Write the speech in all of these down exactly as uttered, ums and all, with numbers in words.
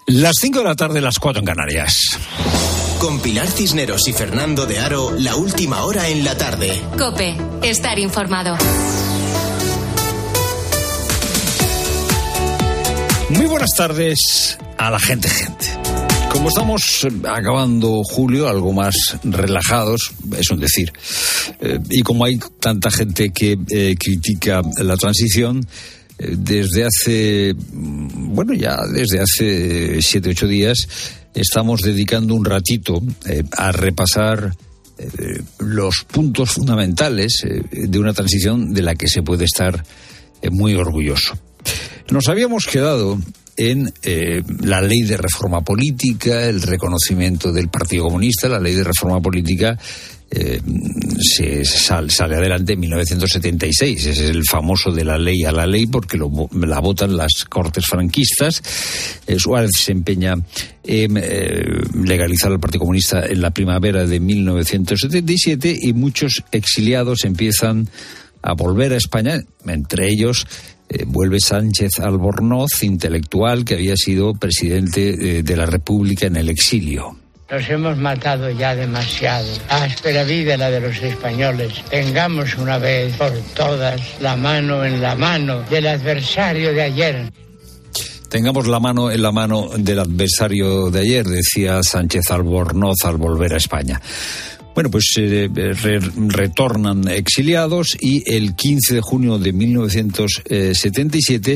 Las cinco de la tarde, las cuatro en Canarias. Con Pilar Cisneros y Fernando de Aro, la última hora en la tarde. COPE, estar informado. Muy buenas tardes a la gente, gente. Como estamos acabando julio, algo más relajados, es un decir, eh, y como hay tanta gente que eh, critica la transición, eh, desde hace, bueno, ya desde hace siete, ocho días, estamos dedicando un ratito eh, a repasar eh, los puntos fundamentales eh, de una transición de la que se puede estar eh, muy orgulloso. Nos habíamos quedado en eh, la ley de reforma política, el reconocimiento del Partido Comunista. La ley de reforma política eh, se sal, sale adelante en mil novecientos setenta y seis. Ese es el famoso de la ley a la ley, porque lo, la votan las Cortes franquistas. Eh, Suárez se empeña en eh, legalizar al Partido Comunista en la primavera de mil novecientos setenta y siete, y muchos exiliados empiezan a volver a España, entre ellos Eh, vuelve Sánchez Albornoz, intelectual que había sido presidente eh, de la República en el exilio. Nos hemos matado ya demasiado. Áspera vida la de los españoles. Tengamos una vez por todas la mano en la mano del adversario de ayer. Tengamos la mano en la mano del adversario de ayer, decía Sánchez Albornoz al volver a España. Bueno, pues eh, re, retornan exiliados, y el quince de junio de mil novecientos setenta y siete,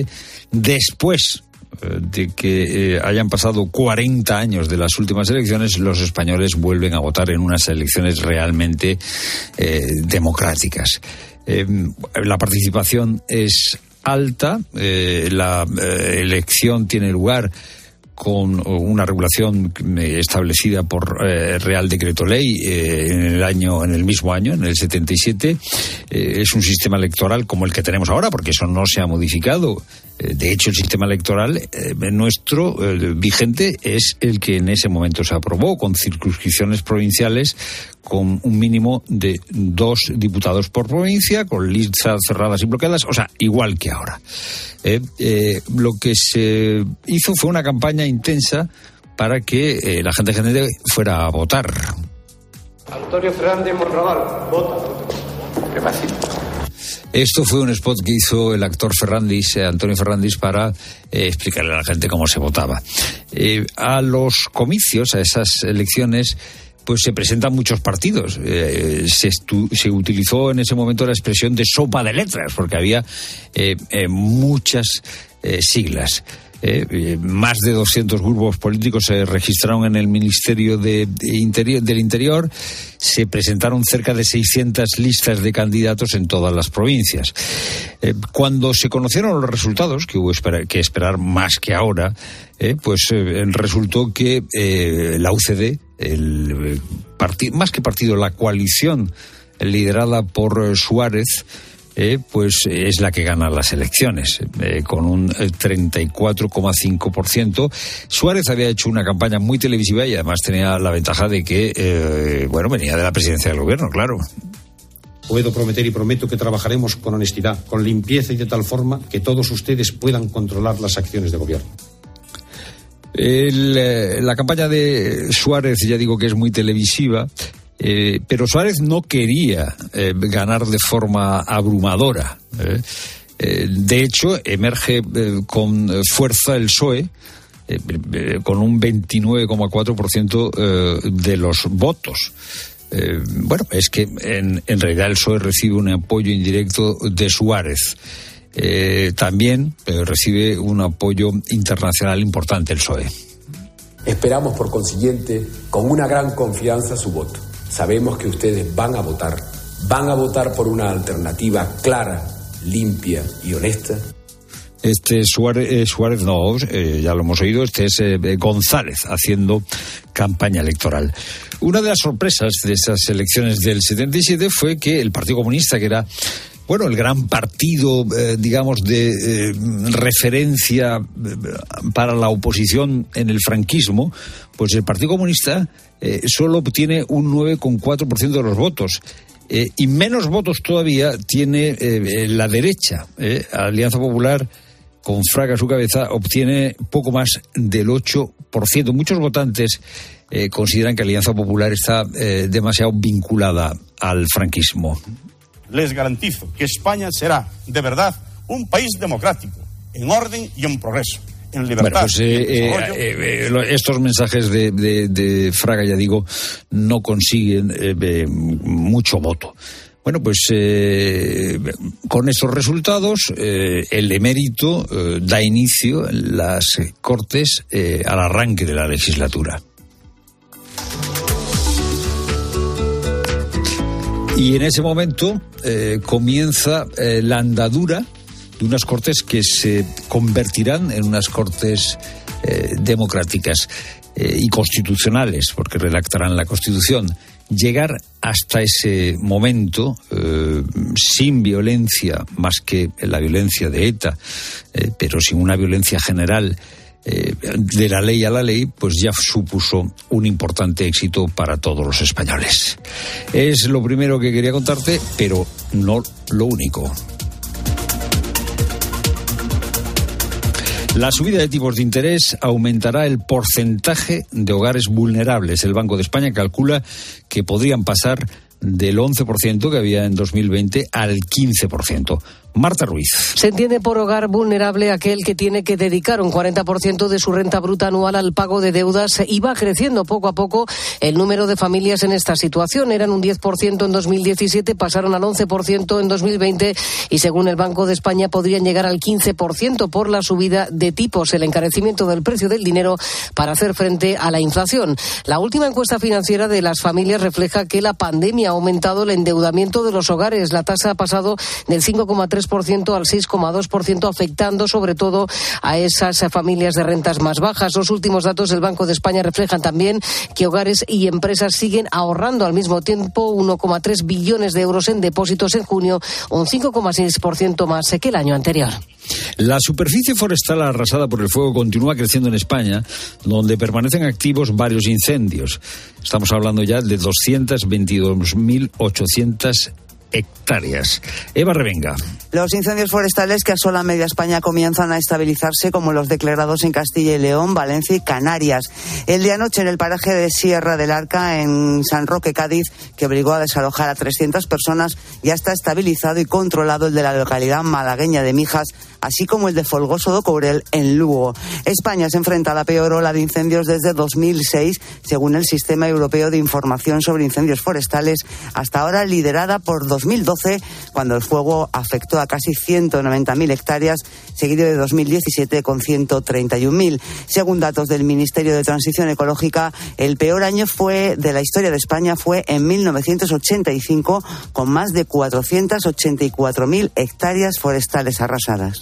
después eh, de que eh, hayan pasado cuarenta años de las últimas elecciones, los españoles vuelven a votar en unas elecciones realmente eh, democráticas. Eh, la participación es alta, eh, la eh, elección tiene lugar con una regulación establecida por eh, Real Decreto Ley eh, en el año, en el mismo año, en el setenta y siete. Eh, es un sistema electoral como el que tenemos ahora, porque eso no se ha modificado. Eh, de hecho, el sistema electoral eh, nuestro eh, vigente es el que en ese momento se aprobó, con circunscripciones provinciales, con un mínimo de dos diputados por provincia, con listas cerradas y bloqueadas, o sea, igual que ahora. Eh, eh, lo que se hizo fue una campaña intensa para que eh, la gente gente fuera a votar. Antonio Fernández Monraval, vota. Qué fácil. Esto fue un spot que hizo el actor Ferrandis, eh, Antonio Ferrandis, para eh, explicarle a la gente cómo se votaba. Eh, a los comicios, a esas elecciones, pues se presentan muchos partidos. Eh, se, estu- se utilizó en ese momento la expresión de sopa de letras, porque había eh, eh, muchas eh, siglas. Eh, eh, más de doscientos grupos políticos se registraron en el Ministerio de, de Interior, del Interior. Se presentaron cerca de seiscientas listas de candidatos en todas las provincias. Eh, cuando se conocieron los resultados, que hubo espera, que esperar más que ahora, eh, pues eh, resultó que eh, la U C D, el partido, más que partido, la coalición liderada por Suárez, Eh, pues es la que gana las elecciones, eh, con un treinta y cuatro coma cinco por ciento. Suárez había hecho una campaña muy televisiva y además tenía la ventaja de que, eh, bueno, venía de la presidencia del gobierno, claro. Puedo prometer y prometo que trabajaremos con honestidad, con limpieza y de tal forma que todos ustedes puedan controlar las acciones de gobierno. El, eh, la campaña de Suárez, ya digo que es muy televisiva. Eh, pero Suárez no quería eh, ganar de forma abrumadora. Eh. Eh, de hecho, emerge eh, con fuerza el P S O E, eh, eh, con un veintinueve coma cuatro por ciento eh, de los votos. Eh, bueno, es que en, en realidad el P S O E recibe un apoyo indirecto de Suárez. Eh, también eh, recibe un apoyo internacional importante el P S O E. Esperamos, por consiguiente, con una gran confianza su voto. Sabemos que ustedes van a votar, van a votar por una alternativa clara, limpia y honesta. Este Suárez, eh, Suárez no, eh, ya lo hemos oído, este es eh, González haciendo campaña electoral. Una de las sorpresas de esas elecciones del setenta y siete fue que el Partido Comunista, que era, bueno, el gran partido, eh, digamos, de eh, referencia para la oposición en el franquismo, pues el Partido Comunista eh, solo obtiene un nueve coma cuatro por ciento de los votos. Eh, y menos votos todavía tiene eh, la derecha, eh, Alianza Popular, con Fraga a su cabeza, obtiene poco más del ocho por ciento. Muchos votantes eh, consideran que Alianza Popular está eh, demasiado vinculada al franquismo. Les garantizo que España será, de verdad, un país democrático, en orden y en progreso. En libertad. Bueno, pues eh, eh, eh, estos mensajes de, de, de Fraga, ya digo, no consiguen eh, eh, mucho voto. Bueno, pues eh, con estos resultados, eh, el emérito eh, da inicio en las Cortes eh, al arranque de la legislatura. Y en ese momento eh, comienza eh, la andadura de unas Cortes que se convertirán en unas Cortes eh, democráticas eh, y constitucionales, porque redactarán la Constitución. Llegar hasta ese momento eh, sin violencia, más que la violencia de ETA, eh, pero sin una violencia general eh, de la ley a la ley, pues ya supuso un importante éxito para todos los españoles. Es lo primero que quería contarte, pero no lo único. La subida de tipos de interés aumentará el porcentaje de hogares vulnerables. El Banco de España calcula que podrían pasar del once por ciento que había en dos mil veinte al quince por ciento. Marta Ruiz. Se entiende por hogar vulnerable aquel que tiene que dedicar un cuarenta por ciento de su renta bruta anual al pago de deudas, y va creciendo poco a poco el número de familias en esta situación. Eran un diez por ciento en dos mil diecisiete, pasaron al once por ciento en dos mil veinte y según el Banco de España podrían llegar al quince por ciento por la subida de tipos, el encarecimiento del precio del dinero para hacer frente a la inflación. La última encuesta financiera de las familias refleja que la pandemia ha aumentado el endeudamiento de los hogares. La tasa ha pasado del cinco coma tres por ciento al seis coma dos por ciento, afectando sobre todo a esas familias de rentas más bajas. Los últimos datos del Banco de España reflejan también que hogares y empresas siguen ahorrando al mismo tiempo uno coma tres billones de euros en depósitos en junio, un cinco coma seis por ciento más que el año anterior. La superficie forestal arrasada por el fuego continúa creciendo en España, donde permanecen activos varios incendios. Estamos hablando ya de doscientas veintidós mil ochocientas hectáreas. Eva Revenga. Los incendios forestales que asolan media España comienzan a estabilizarse, como los declarados en Castilla y León, Valencia y Canarias. El de anoche en el paraje de Sierra del Arca, en San Roque, Cádiz, que obligó a desalojar a trescientas personas, ya está estabilizado y controlado el de la localidad malagueña de Mijas, así como el de Folgoso do Courel en Lugo. España se enfrenta a la peor ola de incendios desde dos mil seis, según el Sistema Europeo de Información sobre Incendios Forestales, hasta ahora liderada por dos mil doce, cuando el fuego afectó a casi ciento noventa mil hectáreas, seguido de dos mil diecisiete con ciento treinta y un mil. Según datos del Ministerio de Transición Ecológica, el peor año fue de la historia de España fue en mil novecientos ochenta y cinco, con más de cuatrocientas ochenta y cuatro mil hectáreas forestales arrasadas.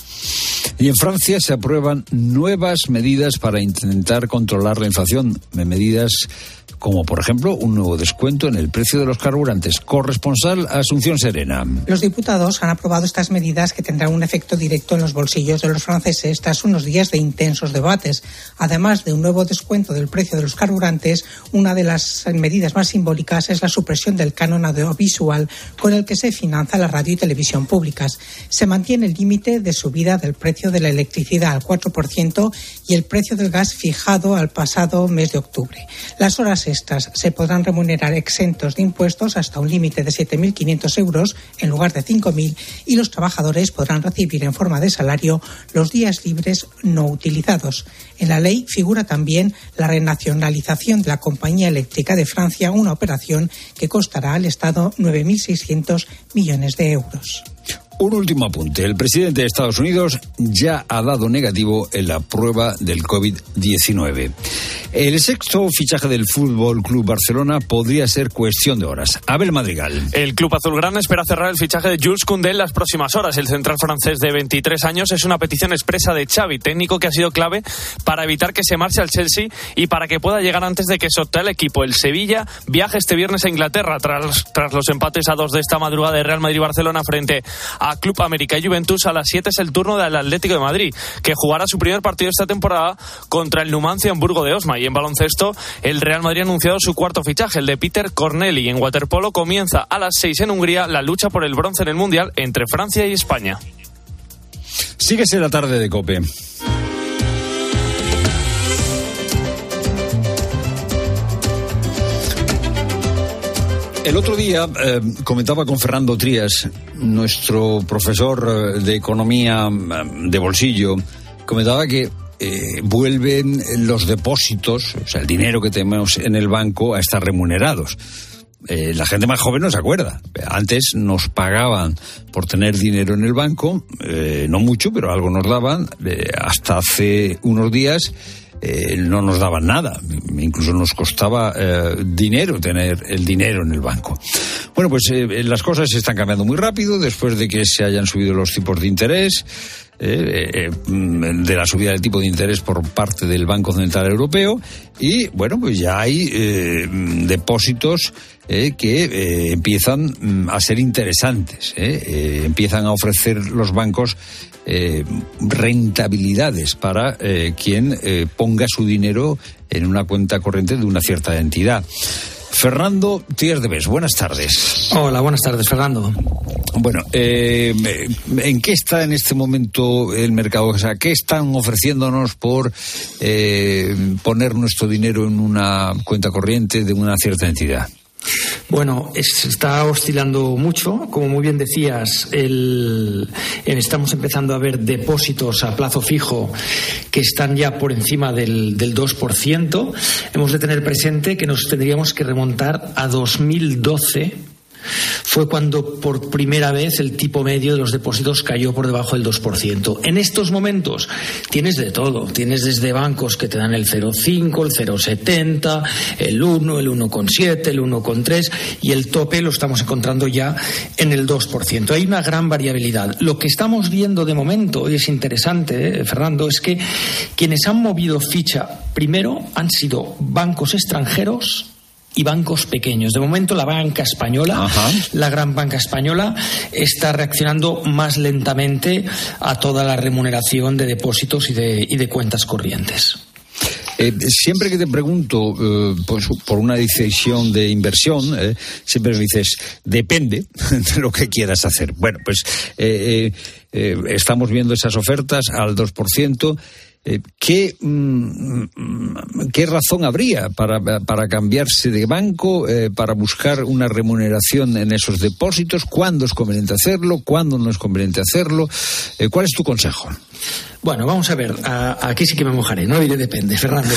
Y en Francia se aprueban nuevas medidas para intentar controlar la inflación, medidas como, por ejemplo, un nuevo descuento en el precio de los carburantes. Corresponsal Asunción Serena. Los diputados han aprobado estas medidas que tendrán un efecto directo en los bolsillos de los franceses tras unos días de intensos debates. Además de un nuevo descuento del precio de los carburantes, una de las medidas más simbólicas es la supresión del canon audiovisual con el que se financia la radio y televisión públicas. Se mantiene el límite de subida del precio de la electricidad al cuatro por ciento y el precio del gas fijado al pasado mes de octubre. Las horas extras se podrán remunerar exentos de impuestos hasta un límite de siete mil quinientos euros en lugar de cinco mil, y los trabajadores podrán recibir en forma de salario los días libres no utilizados. En la ley figura también la renacionalización de la Compañía Eléctrica de Francia, una operación que costará al Estado nueve mil seiscientos millones de euros. Un último apunte. El presidente de Estados Unidos ya ha dado negativo en la prueba del covid diecinueve. El sexto fichaje del Fútbol Club Barcelona podría ser cuestión de horas. Abel Madrigal. El club azulgrana espera cerrar el fichaje de Jules Koundé en las próximas horas. El central francés de veintitrés años es una petición expresa de Xavi, técnico que ha sido clave para evitar que se marche al Chelsea y para que pueda llegar antes de que se opte el equipo. El Sevilla viaja este viernes a Inglaterra tras, tras los empates a dos de esta madrugada de Real Madrid-Barcelona frente a Club América y Juventus. A las siete es el turno del Atlético de Madrid, que jugará su primer partido esta temporada contra el Numancia en Burgo de Osma. Y en baloncesto, el Real Madrid ha anunciado su cuarto fichaje, el de Peter Corneli. En waterpolo comienza a las seis en Hungría la lucha por el bronce en el Mundial entre Francia y España. Síguese la tarde de COPE. El otro día eh, comentaba con Fernando Trías, nuestro profesor de economía de bolsillo, comentaba que eh, vuelven los depósitos, o sea, el dinero que tenemos en el banco, a estar remunerados. Eh, la gente más joven no se acuerda. Antes nos pagaban por tener dinero en el banco, eh, no mucho, pero algo nos daban. Eh, hasta hace unos días Eh, no nos daban nada, incluso nos costaba eh, dinero tener el dinero en el banco. Bueno, pues eh, las cosas se están cambiando muy rápido después de que se hayan subido los tipos de interés, eh, eh, de la subida del tipo de interés por parte del Banco Central Europeo, y bueno, pues ya hay eh, depósitos eh, que eh, empiezan a ser interesantes, eh, eh, empiezan a ofrecer los bancos Eh, rentabilidades para eh, quien eh, ponga su dinero en una cuenta corriente de una cierta entidad. Fernando Trías de Bes, buenas tardes. Hola, buenas tardes, Fernando. Bueno, eh, ¿en qué está en este momento el mercado? O sea, ¿qué están ofreciéndonos por eh, poner nuestro dinero en una cuenta corriente de una cierta entidad? Bueno, es, está oscilando mucho. Como muy bien decías, el, el, estamos empezando a ver depósitos a plazo fijo que están ya por encima del, del dos por ciento. Hemos de tener presente que nos tendríamos que remontar a dos mil doce. Fue cuando por primera vez el tipo medio de los depósitos cayó por debajo del dos por ciento. En estos momentos tienes de todo. Tienes desde bancos que te dan el cero coma cinco, el cero coma setenta, el uno, el uno coma siete, el uno coma tres, y el tope lo estamos encontrando ya en el dos por ciento. Hay una gran variabilidad. Lo que estamos viendo de momento, y es interesante, ¿eh, Fernando?, es que quienes han movido ficha primero han sido bancos extranjeros y bancos pequeños. De momento la banca española, Ajá. la gran banca española, está reaccionando más lentamente a toda la remuneración de depósitos y de, y de cuentas corrientes. Eh, siempre que te pregunto eh, pues, por una decisión de inversión, eh, siempre me dices, depende de lo que quieras hacer. Bueno, pues eh, eh, estamos viendo esas ofertas al dos por ciento. Eh, ¿qué, mm, ¿Qué razón habría para, para cambiarse de banco, eh, para buscar una remuneración en esos depósitos? ¿Cuándo es conveniente hacerlo? ¿Cuándo no es conveniente hacerlo? Eh, ¿Cuál es tu consejo? Bueno, vamos a ver, a, aquí sí que me mojaré, no diré depende, Fernando.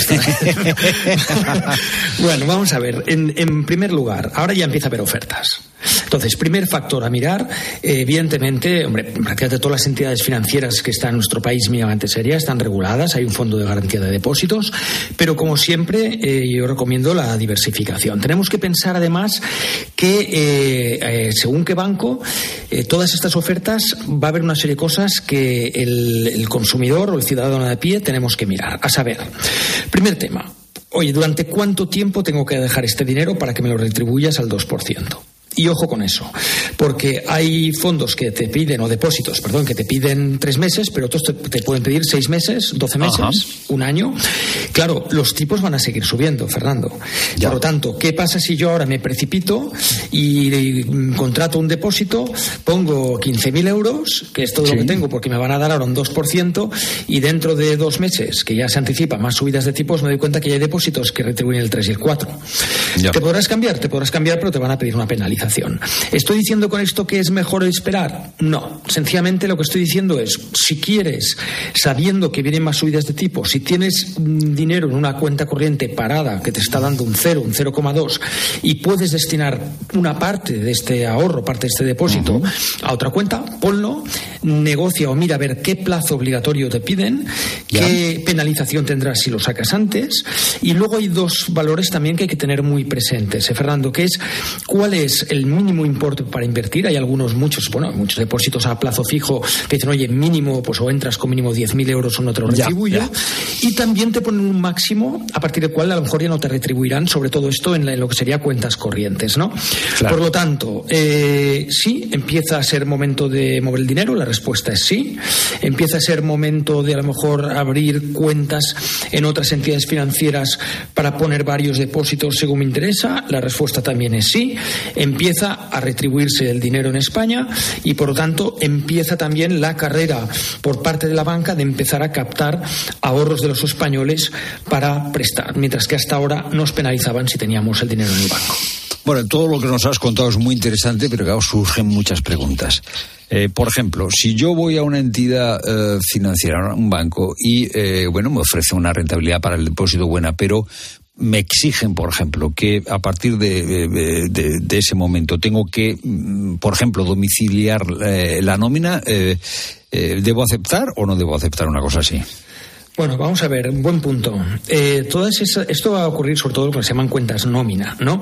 Bueno, vamos a ver, en, en primer lugar, ahora ya empieza a haber ofertas. Entonces, primer factor a mirar, eh, evidentemente, hombre, prácticamente todas las entidades financieras que están en nuestro país mínimamente serias están reguladas, hay un fondo de garantía de depósitos, pero como siempre, eh, yo recomiendo la diversificación. Tenemos que pensar además que, eh, eh, según qué banco, eh, todas estas ofertas va a haber una serie de cosas que el, el consumidor o el ciudadano de a pie tenemos que mirar. A saber, primer tema, oye, ¿durante cuánto tiempo tengo que dejar este dinero para que me lo retribuyas al dos por ciento? Y ojo con eso, porque hay fondos que te piden, o depósitos, perdón, que te piden tres meses, pero otros te, te pueden pedir seis meses, doce meses, Ajá. un año. Claro, los tipos van a seguir subiendo, Fernando. Ya. Por lo tanto, ¿qué pasa si yo ahora me precipito y, y contrato un depósito, pongo quince mil euros, que es todo sí. lo que tengo, porque me van a dar ahora un dos por ciento, y dentro de dos meses, que ya se anticipa más subidas de tipos, me doy cuenta que ya hay depósitos que retribuyen el tres y el cuatro. Ya. Te podrás cambiar, te podrás cambiar, pero te van a pedir una penalización. ¿Estoy diciendo con esto que es mejor esperar? No. Sencillamente lo que estoy diciendo es, si quieres, sabiendo que vienen más subidas de tipo, si tienes dinero en una cuenta corriente parada que te está dando un cero, un cero coma dos, y puedes destinar una parte de este ahorro, parte de este depósito, uh-huh. a otra cuenta, ponlo, negocia o mira a ver qué plazo obligatorio te piden, ya. qué penalización tendrás si lo sacas antes, y luego hay dos valores también que hay que tener muy presentes, ¿eh, Fernando? Que es, ¿cuál es el mínimo importe para invertir? Hay algunos, muchos, bueno, muchos depósitos a plazo fijo que dicen, oye, mínimo, pues o entras con mínimo diez mil euros o no te lo retribuyo. Ya, ya. Y también te ponen un máximo a partir del cual a lo mejor ya no te retribuirán, sobre todo esto en, la, en lo que sería cuentas corrientes, ¿no? Claro. Por lo tanto, eh, sí, empieza a ser momento de mover el dinero, la respuesta es sí. Empieza a ser momento de a lo mejor abrir cuentas en otras entidades financieras para poner varios depósitos según me interesa, la respuesta también es sí. Empieza empieza a retribuirse el dinero en España y, por lo tanto, empieza también la carrera por parte de la banca de empezar a captar ahorros de los españoles para prestar, mientras que hasta ahora nos penalizaban si teníamos el dinero en el banco. Bueno, todo lo que nos has contado es muy interesante, pero claro, surgen muchas preguntas. Eh, por ejemplo, si yo voy a una entidad eh, financiera, un banco, y eh, bueno, me ofrece una rentabilidad para el depósito buena, pero me exigen, por ejemplo, que a partir de, de, de, de ese momento tengo que, por ejemplo, domiciliar eh, la nómina, eh, eh, ¿debo aceptar o no debo aceptar una cosa así? Bueno, vamos a ver, un buen punto. Eh, todas esas, esto va a ocurrir sobre todo con lo que se llaman cuentas nómina, ¿no?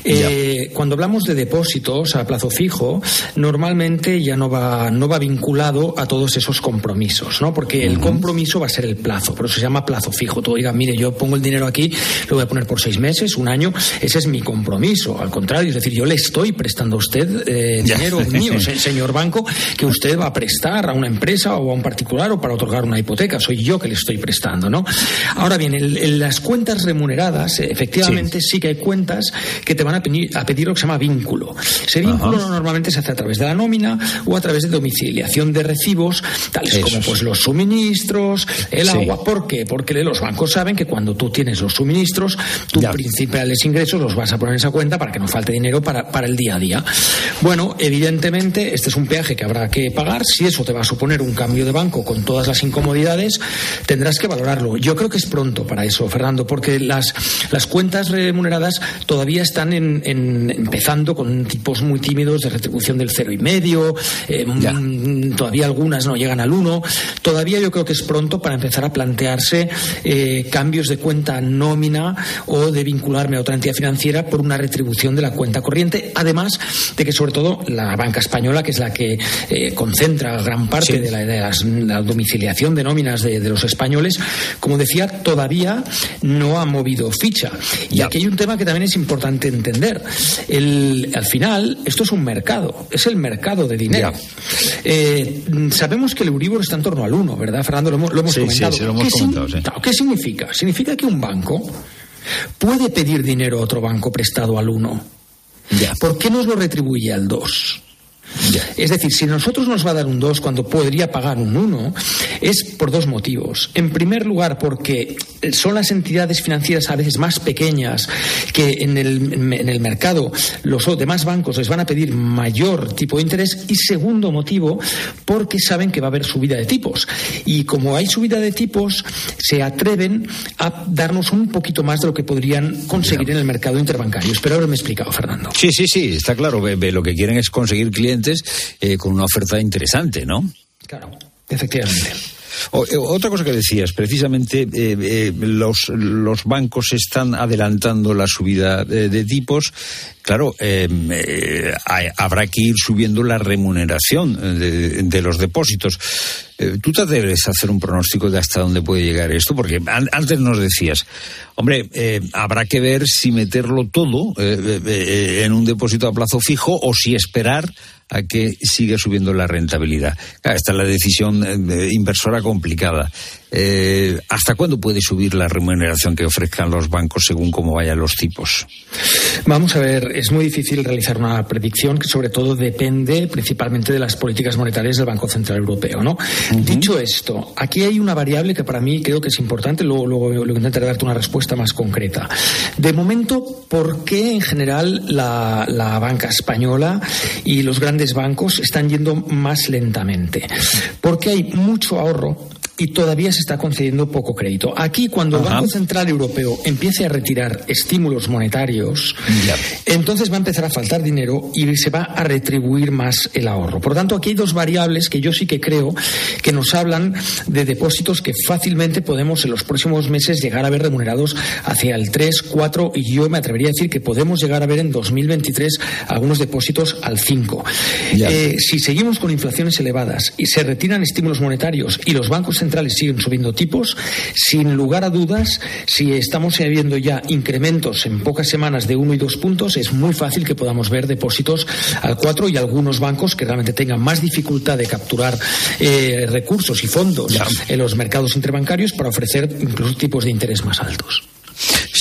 Eh, cuando hablamos de depósitos a plazo fijo, normalmente ya no va, no va vinculado a todos esos compromisos, ¿no? Porque el compromiso va a ser el plazo, por eso se llama plazo fijo. Tú digas, mire, yo pongo el dinero aquí, lo voy a poner por seis meses, un año, ese es mi compromiso. Al contrario, es decir, yo le estoy prestando a usted eh, dinero mío, señor banco, que usted va a prestar a una empresa o a un particular o para otorgar una hipoteca. Soy yo que le estoy prestando, ¿no? Ahora bien, en, en las cuentas remuneradas, efectivamente sí. sí que hay cuentas que te van a pedir, a pedir lo que se llama vínculo. Ese vínculo Ajá. normalmente se hace a través de la nómina o a través de domiciliación de recibos, tales Eso como pues los suministros, el sí. agua. ¿Por qué? Porque los bancos saben que cuando tú tienes los suministros, tus ya. principales ingresos los vas a poner en esa cuenta para que no falte dinero para, para el día a día. Bueno, evidentemente, este es un peaje que habrá que pagar. Si eso te va a suponer un cambio de banco con todas las incomodidades, tendrás que valorarlo. Yo creo que es pronto para eso, Fernando, porque las, las cuentas remuneradas todavía están en, en, empezando con tipos muy tímidos de retribución del cero y medio, eh, m- todavía algunas no llegan al uno. Todavía yo creo que es pronto para empezar a plantearse eh, cambios de cuenta nómina o de vincularme a otra entidad financiera por una retribución de la cuenta corriente, además de que sobre todo la banca española, que es la que eh, concentra gran parte sí. de, la, de, las, de la domiciliación de nóminas de, de los españoles, como decía, todavía no ha movido ficha. Y ya. aquí hay un tema que también es importante entender. El, al final, esto es un mercado, es el mercado de dinero. Eh, sabemos que el Euribor está en torno al uno, ¿verdad, Fernando? Lo hemos, lo hemos sí, comentado. Sí, sí, lo hemos ¿Qué, comentado sin, sí. ¿Qué significa? Significa que un banco puede pedir dinero a otro banco prestado al uno. Ya. ¿Por qué nos lo retribuye al dos? Ya. Es decir, si nosotros nos va a dar un dos cuando podría pagar un uno, es por dos motivos. En primer lugar, porque son las entidades financieras a veces más pequeñas que en el, en el mercado los demás bancos les van a pedir mayor tipo de interés. Y segundo motivo, porque saben que va a haber subida de tipos. Y como hay subida de tipos, se atreven a darnos un poquito más de lo que podrían conseguir ya. en el mercado interbancario. Espero haberme explicado, Fernando. Sí, sí, sí, está claro. Lo que quieren es conseguir clientes Eh, con una oferta interesante, ¿no? Claro, efectivamente. O, eh, otra cosa que decías, precisamente, eh, eh, los, los bancos están adelantando la subida de, de tipos. Claro, eh, eh, hay, habrá que ir subiendo la remuneración de, de los depósitos. Eh, ¿Tú te atreves a hacer un pronóstico de hasta dónde puede llegar esto? Porque an- antes nos decías, hombre, eh, habrá que ver si meterlo todo eh, eh, en un depósito a plazo fijo o si esperar a que siga subiendo la rentabilidad. Claro, esta es la decisión eh, inversora complicada. Eh, ¿Hasta cuándo puede subir la remuneración que ofrezcan los bancos según cómo vayan los tipos? Vamos a ver, es muy difícil realizar una predicción que sobre todo depende principalmente de las políticas monetarias del Banco Central Europeo, ¿no? Uh-huh. Dicho esto, aquí hay una variable que para mí creo que es importante, luego, luego, luego intentaré darte una respuesta más concreta. De momento, ¿por qué en general la, la banca española y los grandes bancos están yendo más lentamente? Porque hay mucho ahorro y todavía se está concediendo poco crédito. Aquí, cuando Ajá. el Banco Central Europeo empiece a retirar estímulos monetarios, ya. entonces va a empezar a faltar dinero y se va a retribuir más el ahorro. Por lo tanto, aquí hay dos variables que yo sí que creo que nos hablan de depósitos que fácilmente podemos en los próximos meses llegar a ver remunerados hacia el tres, cuatro, y yo me atrevería a decir que podemos llegar a ver en dos mil veintitrés algunos depósitos al cinco. Eh, si seguimos con inflaciones elevadas y se retiran estímulos monetarios y los bancos centrales siguen subiendo tipos, sin lugar a dudas, si estamos viendo ya incrementos en pocas semanas de uno y dos puntos, es muy fácil que podamos ver depósitos al cuatro y algunos bancos que realmente tengan más dificultad de capturar eh, recursos y fondos ya. en los mercados interbancarios para ofrecer incluso tipos de interés más altos.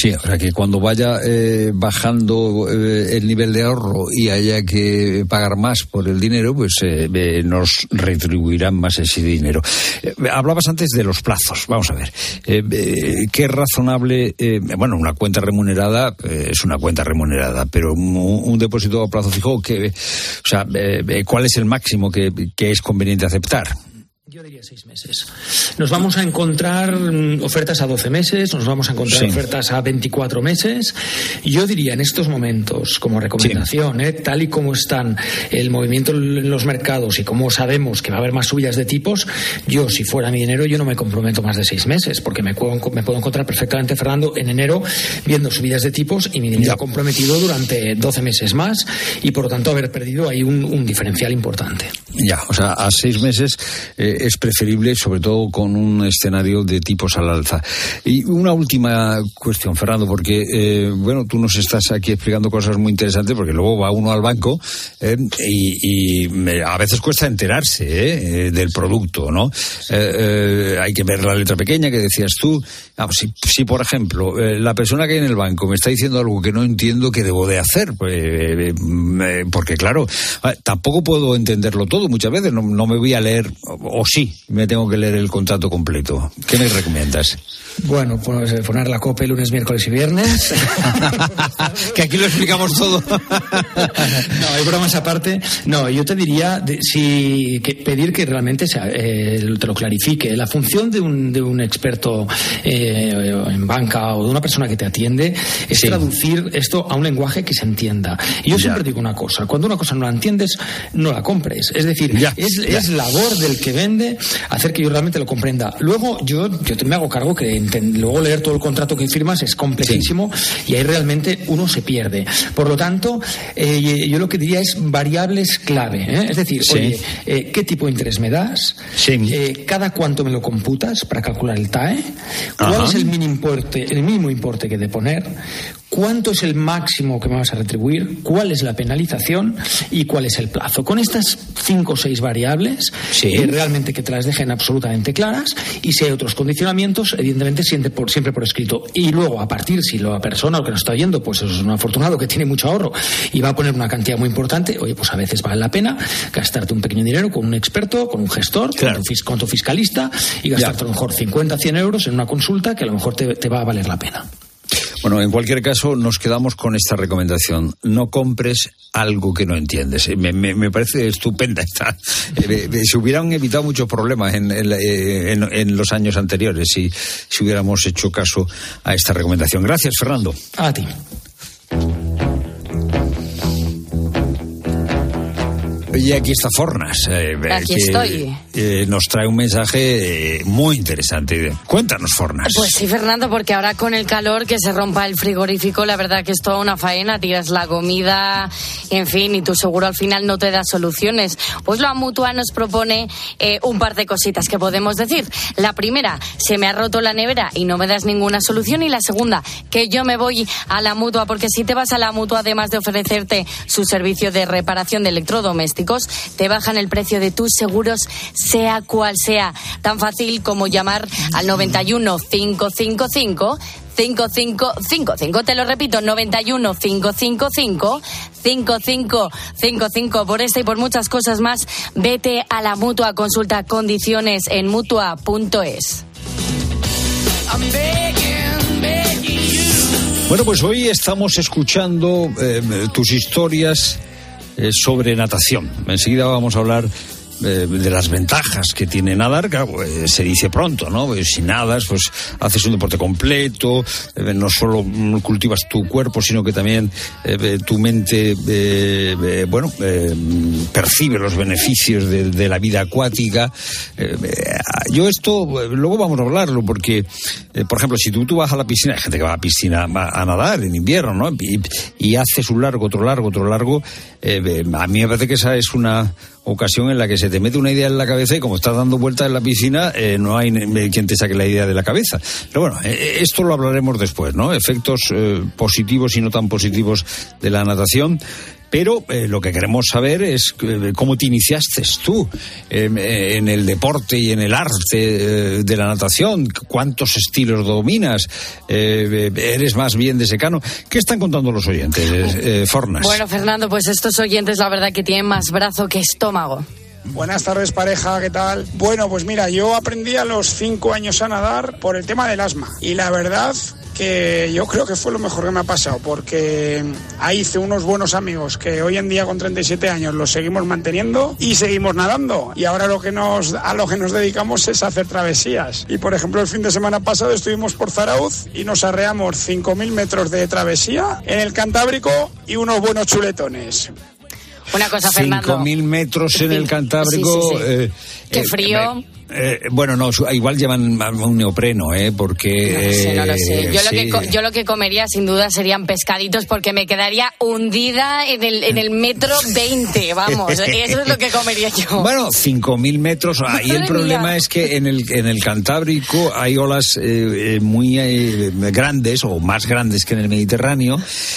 Sí, o sea que cuando vaya eh, bajando eh, el nivel de ahorro y haya que pagar más por el dinero, pues eh, eh, nos retribuirán más ese dinero. Eh, hablabas antes de los plazos. Vamos a ver. Eh, eh, ¿Qué razonable? Eh, bueno, una cuenta remunerada eh, es una cuenta remunerada, pero un, un depósito a plazo fijo, que, o sea, eh, ¿cuál es el máximo que, que es conveniente aceptar? Yo diría seis meses. Nos vamos a encontrar ofertas a doce meses, nos vamos a encontrar sí. ofertas a veinticuatro meses. Yo diría en estos momentos, como recomendación, sí. eh, tal y como están el movimiento en los mercados y como sabemos que va a haber más subidas de tipos, yo, si fuera mi dinero, yo no me comprometo más de seis meses, porque me puedo, me puedo encontrar perfectamente, Fernando, en enero viendo subidas de tipos y mi dinero ya. comprometido durante doce meses más y, por lo tanto, haber perdido ahí un, un diferencial importante. Ya, o sea, a seis meses... Eh, es preferible, sobre todo con un escenario de tipos al alza. Y una última cuestión, Fernando, porque, eh, bueno, tú nos estás aquí explicando cosas muy interesantes, porque luego va uno al banco eh, y, y a veces cuesta enterarse eh, del producto, ¿no? Eh, eh, hay que ver la letra pequeña que decías tú. Vamos, si, si, por ejemplo, eh, la persona que hay en el banco me está diciendo algo que no entiendo, ¿qué debo de hacer? Pues, eh, eh, porque, claro, tampoco puedo entenderlo todo muchas veces, no, no me voy a leer, o, o sí, me tengo que leer el contrato completo. ¿Qué me recomiendas? Bueno, pues poner la COPE lunes, miércoles y viernes. Que aquí lo explicamos todo. No, hay bromas aparte. No, yo te diría de, si que pedir que realmente sea, eh, te lo clarifique. La función de un, de un experto eh, en banca o de una persona que te atiende es sí. traducir esto a un lenguaje que se entienda. Y yo ya. siempre digo una cosa: cuando una cosa no la entiendes, no la compres. Es decir, ya. es, ya. es labor del que vende hacer que yo realmente lo comprenda. Luego, yo, yo me hago cargo que luego leer todo el contrato que firmas es complejísimo sí. y ahí realmente uno se pierde. Por lo tanto, eh, yo lo que diría es variables clave, ¿eh? Es decir, sí. oye, eh, ¿qué tipo de interés me das? Sí. Eh, ¿Cada cuánto me lo computas para calcular el T A E? ¿Cuál Ajá. es el mínimo importe, el mínimo importe que he de poner? ¿Cuánto es el máximo que me vas a retribuir? ¿Cuál es la penalización? ¿Y cuál es el plazo? Con estas cinco o seis variables, sí. eh, realmente que te las dejen absolutamente claras, y si hay otros condicionamientos, evidentemente siempre por, siempre por escrito. Y luego, a partir, si la persona o que nos está oyendo, pues es un afortunado que tiene mucho ahorro y va a poner una cantidad muy importante, oye, pues a veces vale la pena gastarte un pequeño dinero con un experto, con un gestor, claro. con, tu, con tu fiscalista, y gastarte ya. a lo mejor cincuenta, cien euros en una consulta que a lo mejor te, te va a valer la pena. Bueno, en cualquier caso, nos quedamos con esta recomendación. No compres algo que no entiendes. Me, me, me parece estupenda esta. Eh, se hubieran evitado muchos problemas en, en, en, en los años anteriores si, si hubiéramos hecho caso a esta recomendación. Gracias, Fernando. A ti. Y aquí está Fornas. Eh, aquí que, estoy. Eh, nos trae un mensaje eh, muy interesante. Cuéntanos, Fornas. Pues sí, Fernando, porque ahora con el calor, que se rompa el frigorífico, la verdad que es toda una faena. Tiras la comida, en fin, y tu seguro al final no te da soluciones. Pues la Mutua nos propone eh, un par de cositas que podemos decir. La primera, se me ha roto la nevera y no me das ninguna solución. Y la segunda, que yo me voy a la Mutua, porque si te vas a la Mutua, además de ofrecerte su servicio de reparación de electrodomésticos, te bajan el precio de tus seguros, sea cual sea. Tan fácil como llamar al noventa y uno, cinco cinco cinco, cinco cinco cinco cinco. Te lo repito, noventa y uno, cinco cinco cinco, cinco cinco cinco cinco. Por esta y por muchas cosas más, vete a la Mutua. Consulta condiciones en mutua punto es. Bueno, pues hoy estamos escuchando eh, tus historias Eh, sobre natación. Enseguida vamos a hablar eh, de las ventajas que tiene nadar. Claro, eh, se dice pronto, ¿no? Pues si nadas, pues haces un deporte completo, eh, no solo cultivas tu cuerpo, sino que también eh, tu mente, eh, eh, bueno, eh, percibe los beneficios de, de la vida acuática. Eh, eh, yo esto, eh, luego vamos a hablarlo, porque, eh, por ejemplo, si tú, tú vas a la piscina, hay gente que va a la piscina a, a nadar en invierno, ¿no? Y, y haces un largo, otro largo, otro largo. Eh, a mí me parece que esa es una ocasión en la que se te mete una idea en la cabeza y como estás dando vueltas en la piscina, eh, no hay quien te saque la idea de la cabeza. Pero bueno, eh, esto lo hablaremos después, ¿no? Efectos eh, positivos y no tan positivos de la natación. Pero eh, lo que queremos saber es eh, cómo te iniciaste tú eh, en el deporte y en el arte eh, de la natación, cuántos estilos dominas, eh, eres más bien de secano. ¿Qué están contando los oyentes, eh, Fornas? Bueno, Fernando, pues estos oyentes la verdad que tienen más brazo que estómago. Buenas tardes, pareja, ¿qué tal? Bueno, pues mira, yo aprendí a los cinco años a nadar por el tema del asma. Y la verdad que yo creo que fue lo mejor que me ha pasado, porque ahí hice unos buenos amigos que hoy en día con treinta y siete años los seguimos manteniendo y seguimos nadando. Y ahora lo que nos, a lo que nos dedicamos es a hacer travesías. Y por ejemplo, el fin de semana pasado estuvimos por Zarauz y nos arreamos cinco mil metros de travesía en el Cantábrico y unos buenos chuletones. Una cosa, Fernando. cinco mil metros en el Cantábrico. Sí, sí, sí. Eh, Qué eh, frío. Eh, eh, bueno, no, igual llevan un neopreno, ¿eh? Porque... No lo sé, no lo sé. Yo, eh, lo sí. que, co- yo lo que comería sin duda serían pescaditos porque me quedaría hundida en el, en el metro veinte, vamos. Eso es lo que comería yo. Bueno, cinco mil metros. Ahí Madre el problema mía. es que en el, en el Cantábrico hay olas eh, eh, muy eh, grandes o más grandes que en el Mediterráneo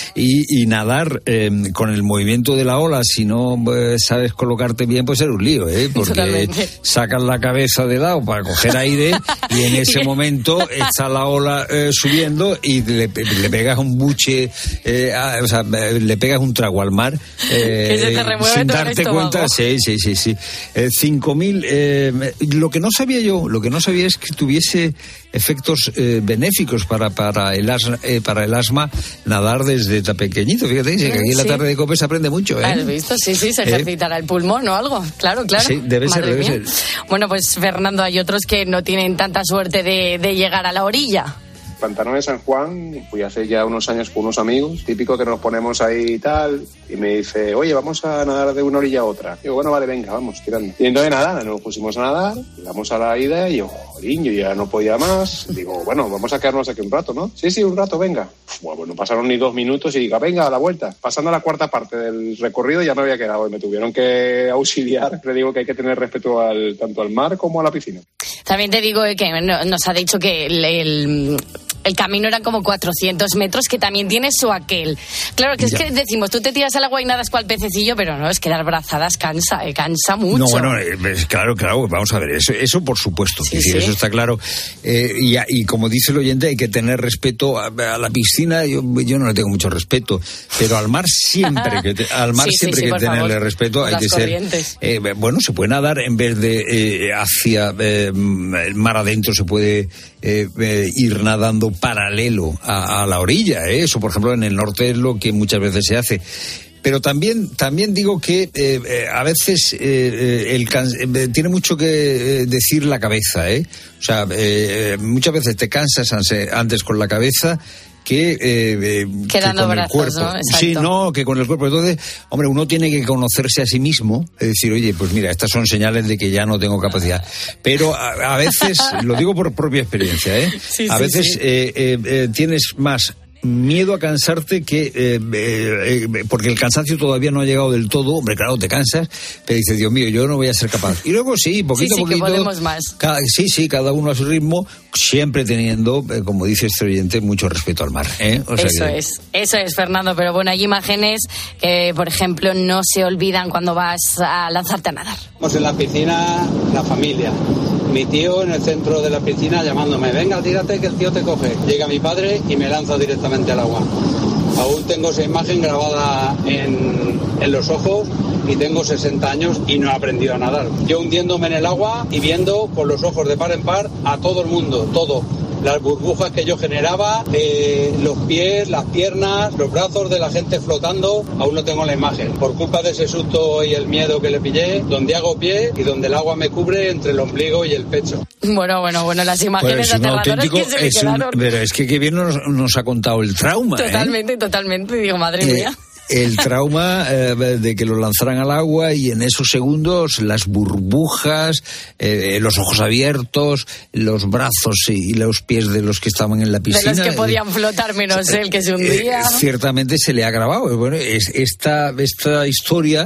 y, y nadar eh, con el movimiento de la ola, si no eh, sabes colocarte bien, pues ser un lío, ¿eh? Porque Totalmente. sacas la cabeza de lado para coger aire y en ese momento está la ola eh, subiendo y le, le pegas un buche, eh, a, o sea, le pegas un trago al mar eh, Que se te remueve sin todo el darte estómago. cuenta. Sí, sí, sí, sí. Eh, cinco mil. Eh, lo que no sabía yo, lo que no sabía es que tuviese efectos eh, benéficos para para el asma, eh, para el asma nadar desde tan pequeñito. Fíjate, que aquí en la Sí. tarde de COPE se aprende mucho, ¿eh? ¿Has visto? Sí, sí, se ejercitará el pulmón o algo. Claro, claro. Sí, debe ser, Madre debe mía. ser. Bueno, pues Fernando, hay otros que no tienen tanta suerte de, de llegar a la orilla. Pantano de San Juan, fui hace ya unos años con unos amigos, típico que nos ponemos ahí y tal, y me dice, oye, vamos a nadar de una orilla a otra. Digo, bueno, vale, venga, vamos, tirando. Y entonces nada, nos pusimos a nadar, llegamos a la ida y yo, jolín, yo ya no podía más. Digo, bueno, vamos a quedarnos aquí un rato, ¿no? Sí, sí, un rato, venga. Bueno, no pasaron ni dos minutos y diga, venga, a la vuelta. Pasando a la cuarta parte del recorrido ya me había quedado y me tuvieron que auxiliar. Le digo que hay que tener respeto al, tanto al mar como a la piscina. También te digo que no- nos ha dicho que el, el, el camino eran como cuatrocientos metros, que también tiene su aquel. Claro, que es Ya. que decimos, tú te tiras al agua y nadas cual pececillo, pero no, es que dar brazadas cansa, eh, cansa mucho. No, bueno, eh, es claro, claro, vamos a ver, eso, eso por supuesto, Sí, es decir, sí. eso está claro. Eh, y, a- y como dice el oyente, hay que tener respeto a, a la piscina. Yo, yo no le tengo mucho respeto, pero al mar siempre que te- al mar Sí, sí, siempre sí, hay por que tenerle favor, respeto, por hay las que ser corrientes. eh, bueno, se puede nadar en vez de eh, hacia eh, el mar adentro, se puede eh, eh, ir nadando paralelo a, a la orilla, ¿eh? Eso, por ejemplo, en el norte es lo que muchas veces se hace. Pero también también digo que eh, eh, a veces eh, eh, el can- eh, tiene mucho que eh, decir la cabeza, ¿eh? O sea, eh, muchas veces te cansas anse- antes con la cabeza que, eh, eh, que dando con brazos, el cuerpo. ¿no? Exacto. Sí, no, que con el cuerpo. Entonces, hombre, uno tiene que conocerse a sí mismo, es decir, oye, pues mira, estas son señales de que ya no tengo capacidad. Pero a, a veces, lo digo por propia experiencia, ¿eh? Sí, a sí, veces sí. eh, eh, eh, tienes más miedo a cansarte que eh, eh, eh, porque el cansancio todavía no ha llegado del todo. Hombre, claro, te cansas, pero dices, Dios mío, yo no voy a ser capaz. Y luego sí, poquito Sí, sí, a que poquito. podemos más. Cada, sí, sí, cada uno a su ritmo, siempre teniendo, eh, como dice este oyente, mucho respeto al mar, ¿eh? O sea Eso que- es, eso es, Fernando. Pero bueno, hay imágenes que, por ejemplo, no se olvidan cuando vas a lanzarte a nadar. Estamos en la piscina, la familia. Mi tío en el centro de la piscina llamándome, venga, tírate que el tío te coge. Llega mi padre y me lanza directamente al agua. Aún tengo esa imagen grabada en, en los ojos y tengo sesenta años y no he aprendido a nadar. Yo hundiéndome en el agua y viendo con los ojos de par en par a todo el mundo, todo. Las burbujas que yo generaba, eh, los pies, las piernas, los brazos de la gente flotando, aún no tengo la imagen. Por culpa de ese susto y el miedo que le pillé, donde hago pie y donde el agua me cubre entre el ombligo y el pecho. Bueno, bueno, bueno, las Pues imágenes es un aterradoras auténtico, que se me es un- quedaron. pero es que qué bien nos, nos ha contado el trauma, ¿eh? Totalmente, totalmente. Digo, madre Eh, mía. el trauma eh, de que lo lanzaran al agua y en esos segundos las burbujas, eh, los ojos abiertos, los brazos y los pies de los que estaban en la De piscina. los que podían flotar menos él que se Eh, hundía. ciertamente se le ha grabado. Bueno, es, esta, esta historia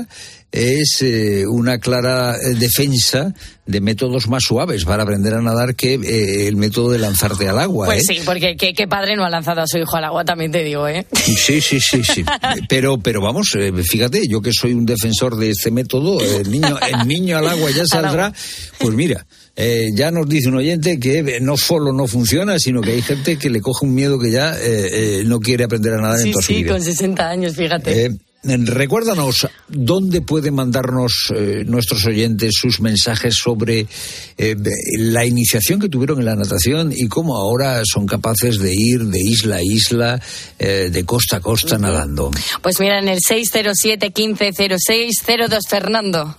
es eh, una clara defensa de métodos más suaves para aprender a nadar que eh, el método de lanzarte al agua. Pues ¿eh? sí, porque ¿qué, qué padre no ha lanzado a su hijo al agua, también te digo, ¿eh? Sí, sí, sí, sí. Pero, pero vamos, eh, fíjate, yo que soy un defensor de este método, el niño, el niño al agua ya saldrá, pues mira, eh, ya nos dice un oyente que no solo no funciona, sino que hay gente que le coge un miedo que ya eh, eh, no quiere aprender a nadar sí, en toda sí, su vida. Sí, con sesenta años, fíjate. Eh, Recuérdanos, ¿dónde pueden mandarnos eh, nuestros oyentes sus mensajes sobre eh, la iniciación que tuvieron en la natación y cómo ahora son capaces de ir de isla a isla, eh, de costa a costa uh-huh. nadando? Pues mira, en el seis cero siete, quince cero seis cero dos, Fernando.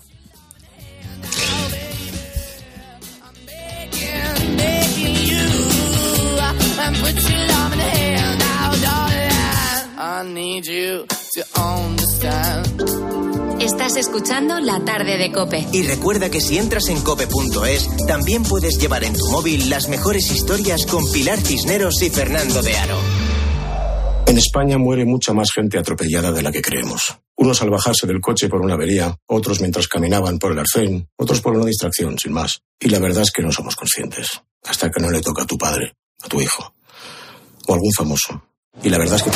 Estás escuchando La Tarde de COPE. Y recuerda que si entras en cope punto es, también puedes llevar en tu móvil las mejores historias con Pilar Cisneros y Fernando de Aro. En España muere mucha más gente atropellada de la que creemos. Unos al bajarse del coche por una avería, otros mientras caminaban por el arcén, otros por una distracción, sin más. Y la verdad es que no somos conscientes, hasta que no le toca a tu padre, a tu hijo, o algún famoso. Y la verdad es que...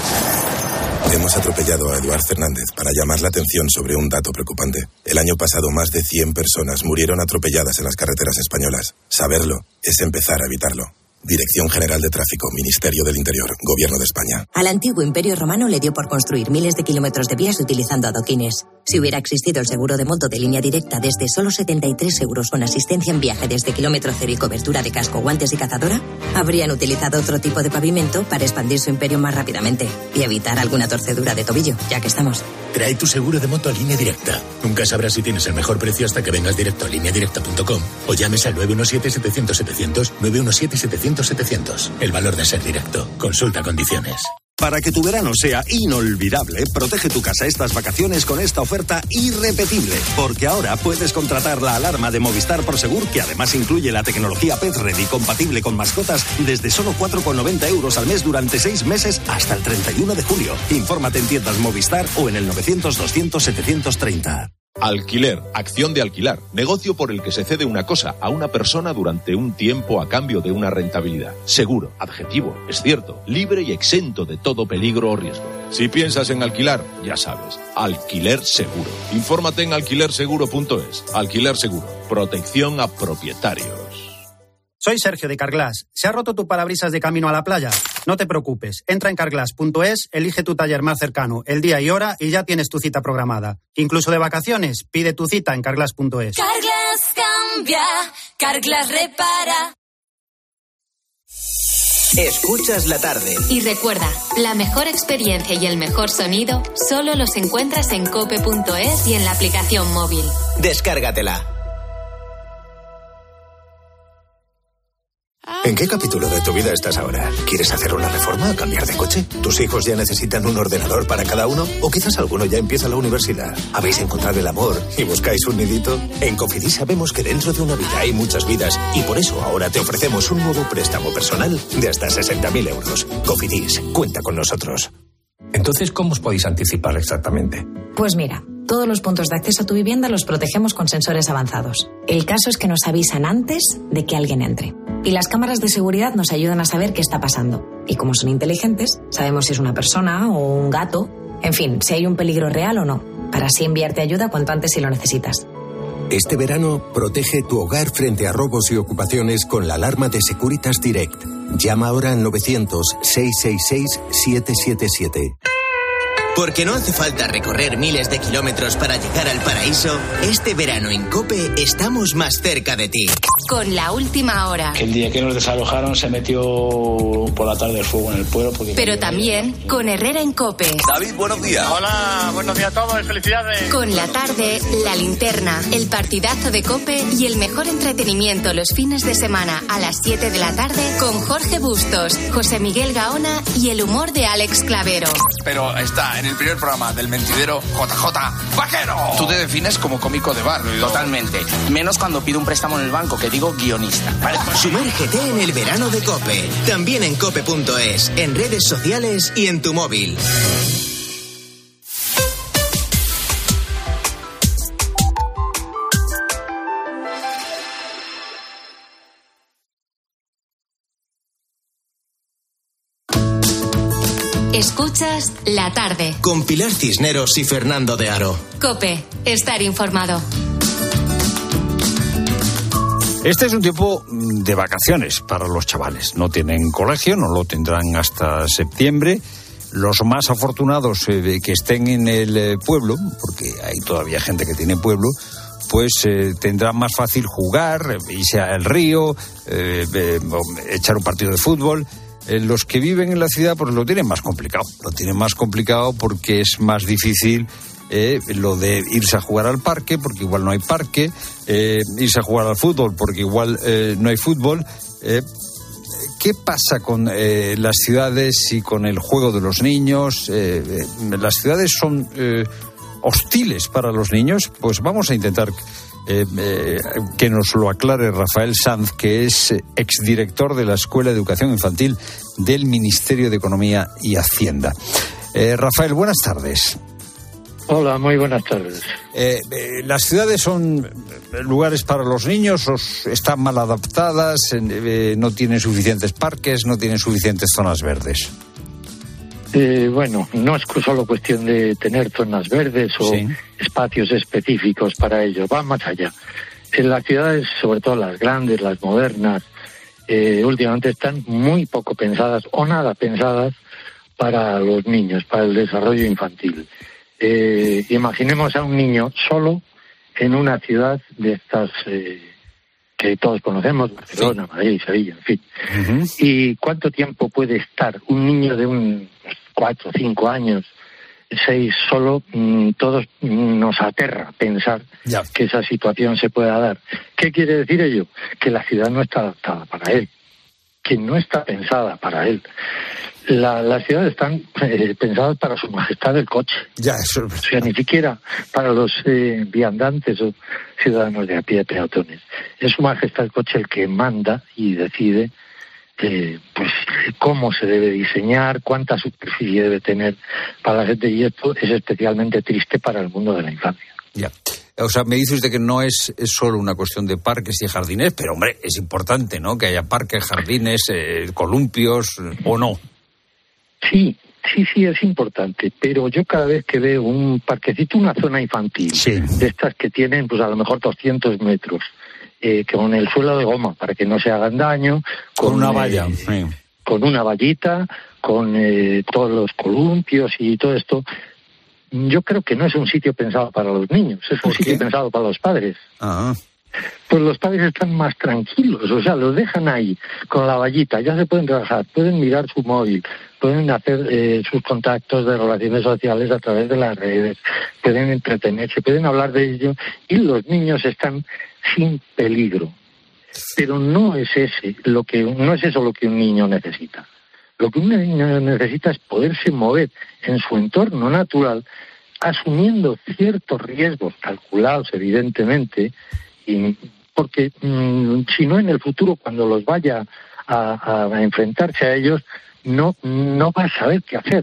Hemos atropellado a Eduard Fernández para llamar la atención sobre un dato preocupante. El año pasado más de cien personas murieron atropelladas en las carreteras españolas. Saberlo es empezar a evitarlo. Dirección General de Tráfico, Ministerio del Interior, Gobierno de España. Al antiguo Imperio Romano le dio por construir miles de kilómetros de vías utilizando adoquines. Si hubiera existido el seguro de moto de línea directa desde solo setenta y tres euros con asistencia en viaje desde kilómetro cero y cobertura de casco, guantes y cazadora, habrían utilizado otro tipo de pavimento para expandir su imperio más rápidamente y evitar alguna torcedura de tobillo, ya que estamos. Trae tu seguro de moto a Línea Directa. Nunca sabrás si tienes el mejor precio hasta que vengas directo a línea directa punto com o llames al nueve uno siete, setecientos, setecientos, nueve uno siete, setecientos, setecientos. El valor de ser directo. Consulta condiciones. Para que tu verano sea inolvidable, protege tu casa estas vacaciones con esta oferta irrepetible. Porque ahora puedes contratar la alarma de Movistar Prosegur, que además incluye la tecnología Pet Ready compatible con mascotas, desde solo cuatro con noventa euros al mes durante seis meses hasta el treinta y uno de julio. Infórmate en tiendas Movistar o en el novecientos, doscientos, setecientos treinta. Alquiler, acción de alquilar, negocio por el que se cede una cosa a una persona durante un tiempo a cambio de una rentabilidad. Seguro, adjetivo, es cierto, libre y exento de todo peligro o riesgo. Si piensas en alquilar, ya sabes, Alquiler Seguro. Infórmate en alquiler seguro punto es. Alquiler Seguro, protección a propietarios. Soy Sergio de Carglass. ¿Se ha roto tu parabrisas de camino a la playa? No te preocupes. Entra en carglass punto es, elige tu taller más cercano, el día y hora y ya tienes tu cita programada. Incluso de vacaciones, pide tu cita en carglass punto es. Carglass cambia, Carglass repara. Escuchas la tarde. Y recuerda, la mejor experiencia y el mejor sonido solo los encuentras en cope punto es y en la aplicación móvil. Descárgatela. ¿En qué capítulo de tu vida estás ahora? ¿Quieres hacer una reforma o cambiar de coche? ¿Tus hijos ya necesitan un ordenador para cada uno? ¿O quizás alguno ya empieza la universidad? ¿Habéis encontrado el amor y buscáis un nidito? En Cofidis sabemos que dentro de una vida hay muchas vidas y por eso ahora te ofrecemos un nuevo préstamo personal de hasta sesenta mil euros. Cofidis, cuenta con nosotros. Entonces, ¿cómo os podéis anticipar exactamente? Pues mira, todos los puntos de acceso a tu vivienda los protegemos con sensores avanzados. El caso es que nos avisan antes de que alguien entre. Y las cámaras de seguridad nos ayudan a saber qué está pasando. Y como son inteligentes, sabemos si es una persona o un gato. En fin, si hay un peligro real o no. Para así enviarte ayuda cuanto antes si lo necesitas. Este verano, protege tu hogar frente a robos y ocupaciones con la alarma de Securitas Direct. Llama ahora al novecientos, seiscientos sesenta y seis, setecientos setenta y siete. Porque no hace falta recorrer miles de kilómetros para llegar al paraíso, este verano en COPE estamos más cerca de ti. Con La Última Hora. El día que nos desalojaron se metió por la tarde el fuego en el pueblo. Porque Pero también con Herrera en COPE. David, buenos días. Hola, buenos días a todos, felicidades. Con La Tarde, La Linterna, el partidazo de COPE y el mejor entretenimiento los fines de semana a las siete de la tarde con Jorge Bustos, José Miguel Gaona y el humor de Alex Clavero. Pero está en el primer programa del mentidero J J Vaquero. Tú te defines como cómico de barrio. Totalmente. Menos cuando pido un préstamo en el banco, que digo guionista. ¿Vale? Sumérgete en el verano de COPE. También en cope punto es, en redes sociales y en tu móvil. Escuchas La Tarde. Con Pilar Cisneros y Fernando de Aro. COPE. Estar informado. Este es un tiempo de vacaciones para los chavales. No tienen colegio, no lo tendrán hasta septiembre. Los más afortunados eh, que estén en el eh, pueblo, porque hay todavía gente que tiene pueblo, pues eh, tendrán más fácil jugar, irse al río, eh, eh, echar un partido de fútbol. Eh, los que viven en la ciudad pues lo tienen más complicado. Lo tienen más complicado porque es más difícil eh, lo de irse a jugar al parque, porque igual no hay parque, eh, irse a jugar al fútbol, porque igual eh, no hay fútbol. Eh, ¿Qué pasa con eh, las ciudades y con el juego de los niños? Eh, eh, ¿Las ciudades son eh, hostiles para los niños? Pues vamos a intentar eh, eh, que nos lo aclare Rafael Sanz, que es exdirector de la Escuela de Educación Infantil del Ministerio de Economía y Hacienda. Eh, Rafael, buenas tardes. Hola, muy buenas tardes. Eh, eh, ¿Las ciudades son lugares para los niños o están mal adaptadas, eh, no tienen suficientes parques, no tienen suficientes zonas verdes? Eh, bueno, no es solo cuestión de tener zonas verdes o sí. espacios específicos para ello, va más allá. En las ciudades, sobre todo las grandes, las modernas, eh, últimamente están muy poco pensadas o nada pensadas para los niños, para el desarrollo infantil. Eh, imaginemos a un niño solo en una ciudad de estas eh, que todos conocemos, Barcelona, sí. Madrid, Sevilla, en fin. Uh-huh. ¿Y cuánto tiempo puede estar un niño de un cuatro, cinco años, seis solo? Mm, todos mm, nos aterra pensar ya. que esa situación se pueda dar. ¿Qué quiere decir ello? Que la ciudad no está adaptada para él, que no está pensada para él. La, las ciudades están eh, pensadas para su majestad el coche. Ya, eso... O sea, ni siquiera para los eh, viandantes o ciudadanos de a pie, peatones. Es su majestad el coche el que manda y decide eh, pues cómo se debe diseñar, cuánta superficie debe tener para la gente, y esto es especialmente triste para el mundo de la infancia. Ya. O sea, me dice usted que no es, es solo una cuestión de parques y jardines, pero hombre, es importante, ¿no?, que haya parques, jardines, eh, columpios, ¿o no? Sí, sí, sí, es importante, pero yo cada vez que veo un parquecito, una zona infantil, sí. de estas que tienen pues a lo mejor doscientos metros, eh, con el suelo de goma para que no se hagan daño, con, con una valla, eh, sí. con una vallita, con eh, todos los columpios y todo esto, yo creo que no es un sitio pensado para los niños, es un sitio pensado para los padres. Ah. Pues los padres están más tranquilos, o sea, los dejan ahí con la vallita, ya se pueden trabajar, pueden mirar su móvil, pueden hacer eh, sus contactos de relaciones sociales a través de las redes, pueden entretenerse, pueden hablar de ello, y los niños están sin peligro. Pero no es ese lo que no es eso lo que un niño necesita. Lo que un niño necesita es poderse mover en su entorno natural, asumiendo ciertos riesgos calculados, evidentemente, y porque mmm, si no, en el futuro, cuando los vaya a, a enfrentarse a ellos, no no va a saber qué hacer.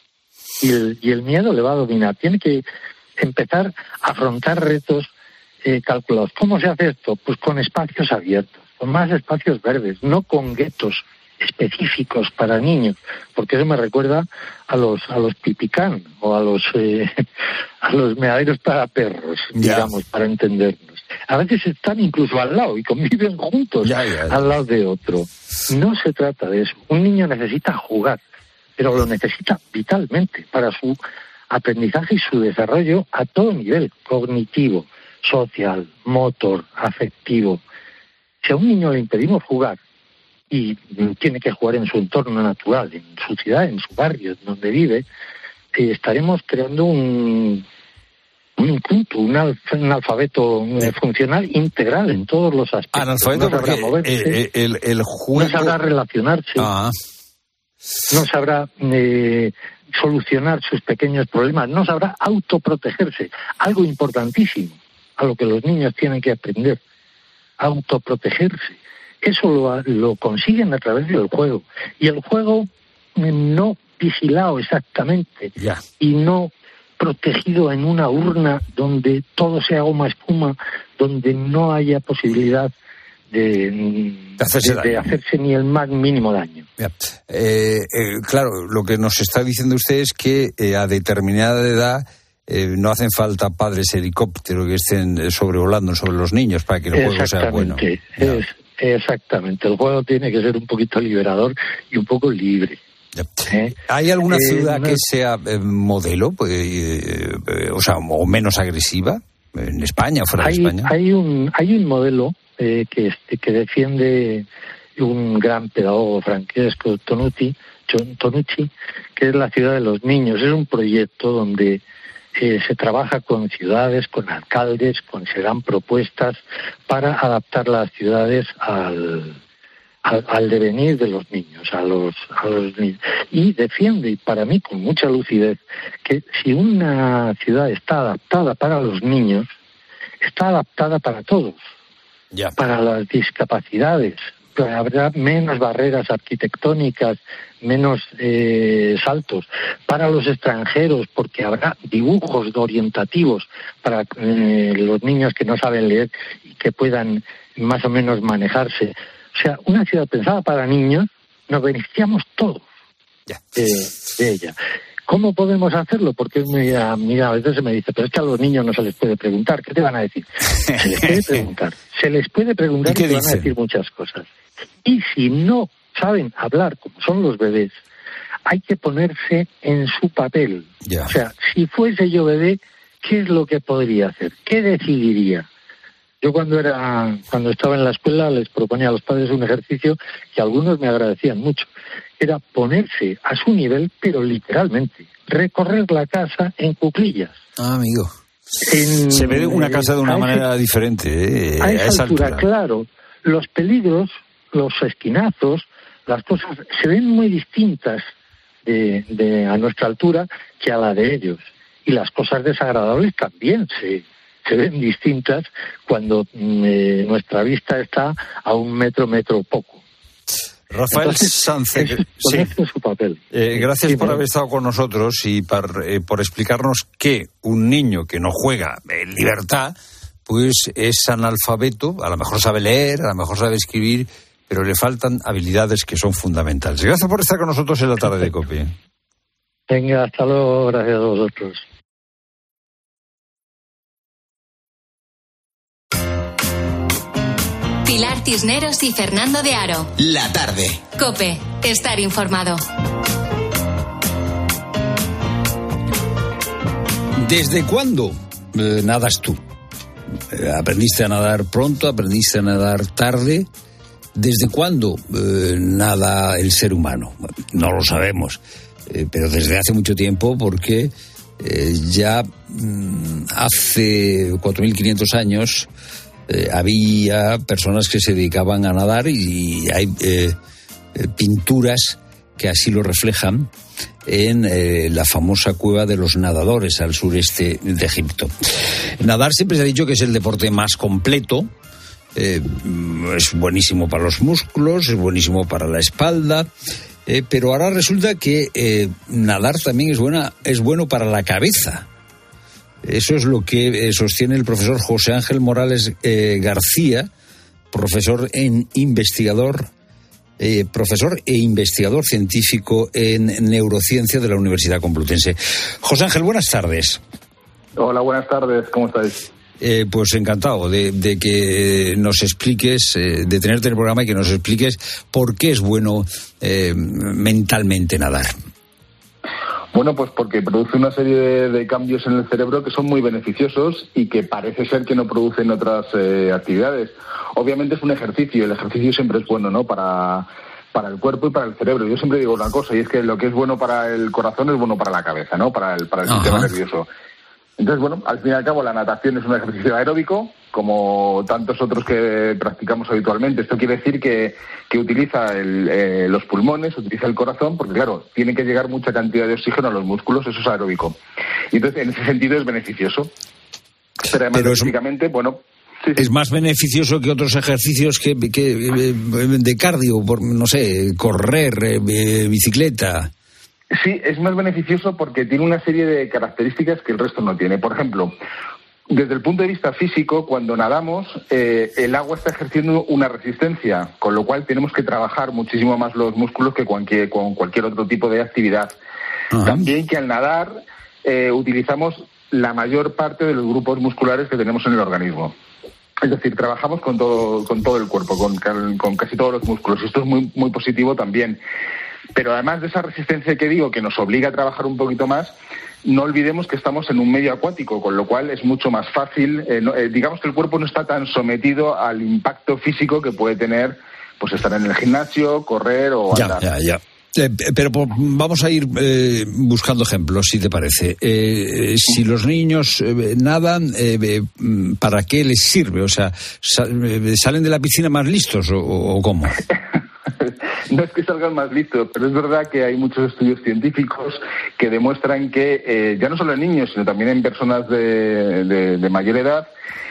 Y el, y el miedo le va a dominar. Tiene que empezar a afrontar retos eh, calculados. ¿Cómo se hace esto? Pues con espacios abiertos, con más espacios verdes, no con guetos específicos para niños, porque eso me recuerda a los a los pipicán o a los eh, a los meaderos para perros, yeah. digamos, para entendernos. A veces están incluso al lado y conviven juntos yeah, yeah, yeah. al lado de otro. No se trata de eso. Un niño necesita jugar, pero lo necesita vitalmente para su aprendizaje y su desarrollo a todo nivel, cognitivo, social, motor, afectivo. Si a un niño le impedimos jugar, y tiene que jugar en su entorno natural, en su ciudad, en su barrio, donde vive, eh, estaremos creando un, un inculto, un, alf, un alfabeto eh, funcional integral en todos los aspectos. Analfabeto no porque moverse, el, el, el juego... no sabrá relacionarse, ah. no sabrá eh, solucionar sus pequeños problemas, no sabrá autoprotegerse, algo importantísimo a lo que los niños tienen que aprender, autoprotegerse. Eso lo, lo consiguen a través del juego. Y el juego no vigilado exactamente yeah. y no protegido en una urna donde todo sea goma espuma, donde no haya posibilidad de, de, de hacerse ni el más mínimo daño. Eh, eh, claro, lo que nos está diciendo usted es que eh, a determinada edad eh, no hacen falta padres helicóptero que estén sobrevolando sobre los niños para que el juego sea bueno. Es, exactamente, el juego tiene que ser un poquito liberador y un poco libre. ¿Eh? ¿Hay alguna ciudad eh, no... que sea eh, modelo, pues, eh, eh, o sea, o menos agresiva en España, fuera hay, de España? Hay un hay un modelo eh, que que defiende un gran pedagogo Francesco Tonucci, Tonucci, que es la ciudad de los niños. Es un proyecto donde eh, se trabaja con ciudades, con alcaldes, con se dan propuestas para adaptar las ciudades al Al, al devenir de los niños, a los, a los niños. Y defiende, y para mí con mucha lucidez, que si una ciudad está adaptada para los niños, está adaptada para todos, ya. Para las discapacidades. Habrá menos barreras arquitectónicas, menos eh, saltos. Para los extranjeros, porque habrá dibujos orientativos para eh, los niños que no saben leer y que puedan más o menos manejarse. O sea, una ciudad pensada para niños, nos beneficiamos todos de, de ella. ¿Cómo podemos hacerlo? Porque mira, mira, a veces se me dice, pero es que a los niños no se les puede preguntar. ¿Qué te van a decir? Se les puede preguntar. Se les puede preguntar y, y te dicen? Van a decir muchas cosas. Y si no saben hablar, como son los bebés, hay que ponerse en su papel. Ya. O sea, si fuese yo bebé, ¿qué es lo que podría hacer? ¿Qué decidiría? Yo cuando era cuando estaba en la escuela les proponía a los padres un ejercicio que algunos me agradecían mucho. Era ponerse a su nivel, pero literalmente, recorrer la casa en cuclillas. Ah, amigo. En, Se ve una casa de una manera ese, diferente. Eh, a, esa a esa altura, altura, claro. Los peligros, los esquinazos, las cosas se ven muy distintas de, de a nuestra altura que a la de ellos. Y las cosas desagradables también se... se ven distintas cuando eh, nuestra vista está a un metro, metro poco. Rafael Entonces, Sánchez, es ponerse en su papel. Eh, gracias sí, por ¿no? haber estado con nosotros y por, eh, por explicarnos que un niño que no juega en libertad, pues es analfabeto, a lo mejor sabe leer, a lo mejor sabe escribir, pero le faltan habilidades que son fundamentales. Gracias por estar con nosotros en la tarde de COPE. Venga, hasta luego, gracias a vosotros. Pilar Cisneros y Fernando de Aro. La tarde. COPE. Estar informado. ¿Desde cuándo eh, nadas tú? Eh, ¿Aprendiste a nadar pronto? ¿Aprendiste a nadar tarde? ¿Desde cuándo eh, nada el ser humano? No lo sabemos, eh, pero desde hace mucho tiempo, porque eh, ya mm, hace cuatro mil quinientos años eh, había personas que se dedicaban a nadar y hay eh, eh, pinturas que así lo reflejan en eh, la famosa cueva de los nadadores al sureste de Egipto. Nadar siempre se ha dicho que es el deporte más completo. Eh, es buenísimo para los músculos, es buenísimo para la espalda, eh, pero ahora resulta que eh, nadar también es buena, es bueno para la cabeza. Eso es lo que eh, sostiene el profesor José Ángel Morales eh, García, profesor en investigador, eh, profesor e investigador científico en neurociencia de la Universidad Complutense. José Ángel, buenas tardes. Hola, buenas tardes, ¿cómo estáis? Eh, pues encantado de, de que nos expliques, eh, de tenerte en el programa y que nos expliques por qué es bueno eh, mentalmente nadar. Bueno, pues porque produce una serie de, de cambios en el cerebro que son muy beneficiosos y que parece ser que no producen otras eh, actividades. Obviamente es un ejercicio, el ejercicio siempre es bueno, ¿no?, para, para el cuerpo y para el cerebro. Yo siempre digo una cosa, y es que lo que es bueno para el corazón es bueno para la cabeza, ¿no?, para el, para el sistema nervioso. Entonces, bueno, al fin y al cabo la natación es un ejercicio aeróbico, como tantos otros que practicamos habitualmente. Esto quiere decir que, que utiliza el, eh, los pulmones, utiliza el corazón, porque claro, tiene que llegar mucha cantidad de oxígeno a los músculos, eso es aeróbico. Y entonces, en ese sentido es beneficioso. Pero además, Pero es, físicamente, bueno... Sí, sí. Es más beneficioso que otros ejercicios que, que de cardio, por, no sé, correr, eh, bicicleta... Sí, es más beneficioso porque tiene una serie de características que el resto no tiene. Por ejemplo, Desde el punto de vista físico, cuando nadamos, eh, el agua está ejerciendo una resistencia, con lo cual tenemos que trabajar muchísimo más los músculos que cualquier, con cualquier otro tipo de actividad. Uh-huh. También que al nadar eh, utilizamos la mayor parte de los grupos musculares que tenemos en el organismo. Es decir, trabajamos con todo, con todo el cuerpo, con, con casi todos los músculos. Y esto es muy, muy positivo también. Pero además de esa resistencia que digo, que nos obliga a trabajar un poquito más, no olvidemos que estamos en un medio acuático, con lo cual es mucho más fácil. Eh, no, eh, digamos que el cuerpo no está tan sometido al impacto físico que puede tener pues estar en el gimnasio, correr o andar. Ya, ya, ya. Eh, pero por, vamos a ir eh, buscando ejemplos, si te parece. Eh, si los niños eh, nadan, eh, ¿para qué les sirve? O sea, ¿salen de la piscina más listos o, o cómo? No es que salgan más listos, pero es verdad que hay muchos estudios científicos que demuestran que, eh, ya no solo en niños, sino también en personas de, de, de mayor edad,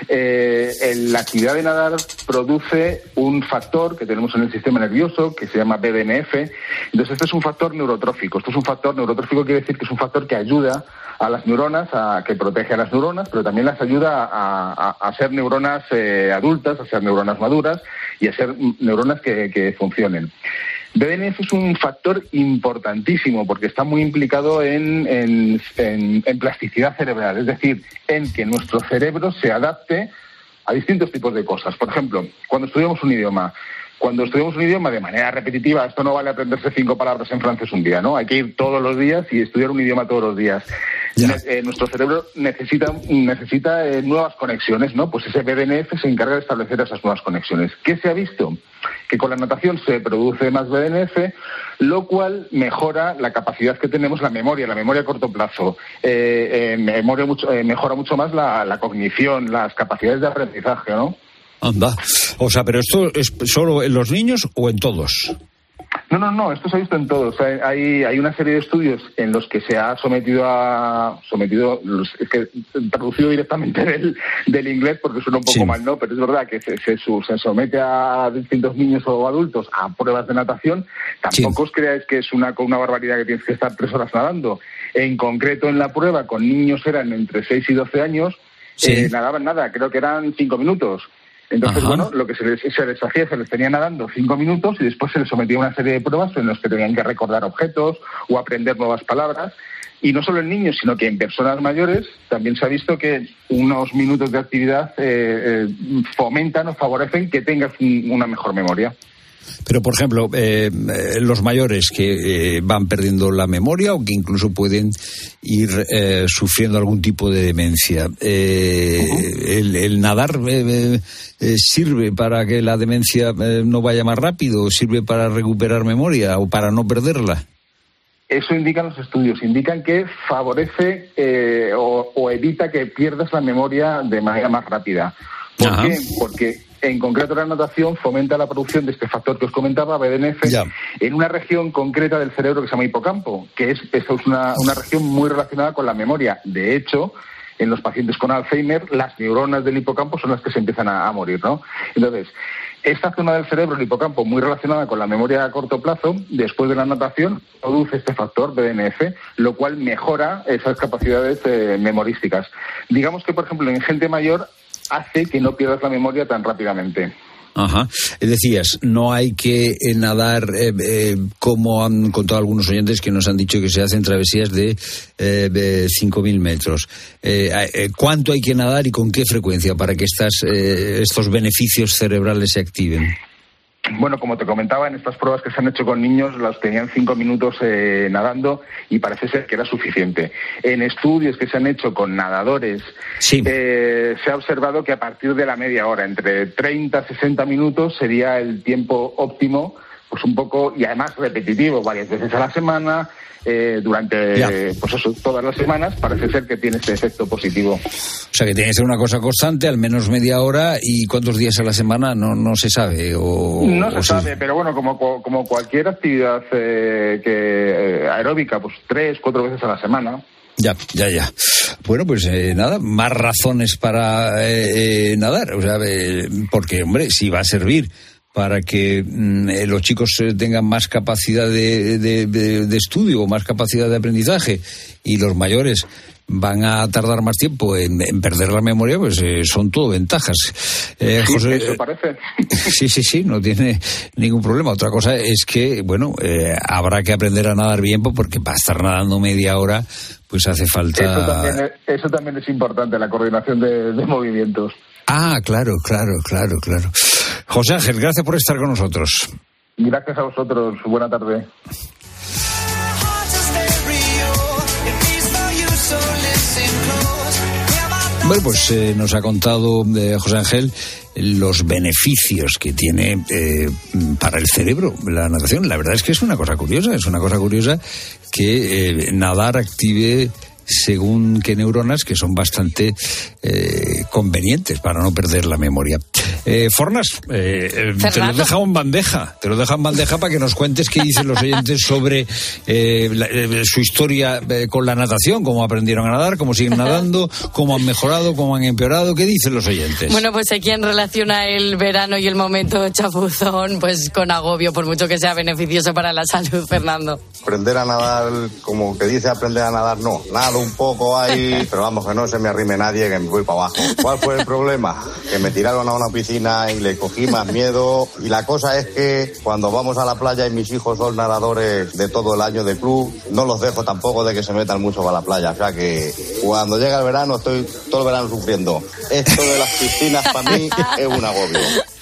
eh, la actividad de nadar produce un factor que tenemos en el sistema nervioso que se llama B D N F. Entonces, este es un factor neurotrófico. Esto es un factor neurotrófico, quiere decir que es un factor que ayuda a las neuronas, a que protege a las neuronas, pero también las ayuda a, a, a ser neuronas eh, adultas, a ser neuronas maduras y a ser neuronas que, que funcionen. B D N F es un factor importantísimo porque está muy implicado en, en, en, en plasticidad cerebral, es decir, en que nuestro cerebro se adapte a distintos tipos de cosas. Por ejemplo, cuando estudiamos un idioma, cuando estudiamos un idioma de manera repetitiva, esto no vale aprenderse cinco palabras en francés un día, ¿no? Hay que ir todos los días y estudiar un idioma todos los días. Ne- eh, nuestro cerebro necesita, necesita eh, nuevas conexiones, ¿no? Pues ese B D N F se encarga de establecer esas nuevas conexiones. ¿Qué se ha visto? Que con la natación se produce más B D N F, lo cual mejora la capacidad que tenemos, la memoria, la memoria a corto plazo. Eh, eh, memoria mucho, eh, mejora mucho más la, la cognición, las capacidades de aprendizaje, ¿no? Anda. O sea, ¿pero esto es solo en los niños o en todos? No, no, no, esto se ha visto en todos. Hay, hay una serie de estudios en los que se ha sometido a... sometido, es que traducido directamente del, del inglés porque suena un poco sí. mal, ¿no? Pero es verdad que se, se, se somete a distintos niños o adultos a pruebas de natación. Tampoco sí. os creáis que es una, una barbaridad que tienes que estar tres horas nadando. En concreto, en la prueba, con niños eran entre seis y doce años, sí. eh, nadaban nada, creo que eran cinco minutos. Entonces, Ajá. bueno, lo que se les, se les hacía, se les tenía nadando cinco minutos y después se les sometía a una serie de pruebas en las que tenían que recordar objetos o aprender nuevas palabras. Y no solo en niños, sino que en personas mayores también se ha visto que unos minutos de actividad eh, eh, fomentan o favorecen que tengas un, una mejor memoria. Pero, por ejemplo, eh, los mayores que eh, van perdiendo la memoria o que incluso pueden ir eh, sufriendo algún tipo de demencia, eh, uh-huh. el, el nadar eh, eh, ¿sirve para que la demencia eh, no vaya más rápido? ¿Sirve para recuperar memoria o para no perderla? Eso indican los estudios, indican que favorece eh, o, o evita que pierdas la memoria de manera más rápida. ¿Por Ajá. qué? Porque en concreto la natación fomenta la producción de este factor que os comentaba, B D N F, ya. en una región concreta del cerebro que se llama hipocampo, que es, es una, una región muy relacionada con la memoria. De hecho, en los pacientes con Alzheimer, las neuronas del hipocampo son las que se empiezan a, a morir, ¿no? Entonces, esta zona del cerebro, el hipocampo, muy relacionada con la memoria a corto plazo, después de la natación, produce este factor B D N F, lo cual mejora esas capacidades eh, memorísticas. Digamos que, por ejemplo, en gente mayor, hace que no pierdas la memoria tan rápidamente. Ajá. Decías, no hay que nadar eh, eh, como han contado algunos oyentes que nos han dicho que se hacen travesías de, eh, de cinco mil metros. Eh, eh, ¿Cuánto hay que nadar y con qué frecuencia para que estas, eh, estos beneficios cerebrales se activen? Bueno, como te comentaba, en estas pruebas que se han hecho con niños, las tenían cinco minutos eh, nadando y parece ser que era suficiente. En estudios que se han hecho con nadadores, sí. eh, se ha observado que a partir de la media hora, entre treinta a sesenta minutos, sería el tiempo óptimo, pues un poco, y además repetitivo, varias veces a la semana, eh, durante ya. pues eso, todas las semanas, parece ser que tiene este efecto positivo. O sea, que tiene que ser una cosa constante, al menos media hora, y cuántos días a la semana no no se sabe. O, no se o sabe, sí. pero bueno, como como cualquier actividad eh, que eh, aeróbica, pues tres, cuatro veces a la semana. Ya, ya, ya. Bueno, pues eh, nada, más razones para eh, eh, nadar. O sea, eh, porque, hombre, si va a servir para que mm, los chicos tengan más capacidad de, de, de, de estudio o más capacidad de aprendizaje y los mayores van a tardar más tiempo en, en perder la memoria, pues eh, son todo ventajas. Eh, sí, José, eso parece. Sí, sí, sí, no tiene ningún problema. Otra cosa es que, bueno, eh, habrá que aprender a nadar bien, porque para estar nadando media hora, pues hace falta... Eso también es, eso también es importante, la coordinación de, de movimientos. Ah, claro, claro, claro, claro. José Ángel, gracias por estar con nosotros. Gracias a vosotros. Buena tarde. Bueno, pues eh, nos ha contado eh, José Ángel los beneficios que tiene eh, para el cerebro la natación. La verdad es que es una cosa curiosa, es una cosa curiosa que eh, nadar active según qué neuronas que son bastante eh, convenientes para no perder la memoria. Eh, Fornas, eh, te lo he dejado en bandeja, te lo he dejado en bandeja para que nos cuentes qué dicen los oyentes sobre eh, la, eh, su historia eh, con la natación, cómo aprendieron a nadar, cómo siguen nadando, cómo han mejorado, cómo han empeorado, ¿qué dicen los oyentes? Bueno, pues hay quien relaciona el verano y el momento chapuzón pues con agobio, por mucho que sea beneficioso para la salud, Fernando. Aprender a nadar, como que dice aprender a nadar, no, nado un poco ahí, pero vamos, que no se me arrime nadie, que me voy para abajo. ¿Cuál fue el problema? Que me tiraron a una piscina y le cogí más miedo, y la cosa es que cuando vamos a la playa y mis hijos son nadadores de todo el año de club, no los dejo tampoco de que se metan mucho para la playa, o sea que cuando llega el verano estoy todo el verano sufriendo. Esto de las piscinas para mí es un agobio.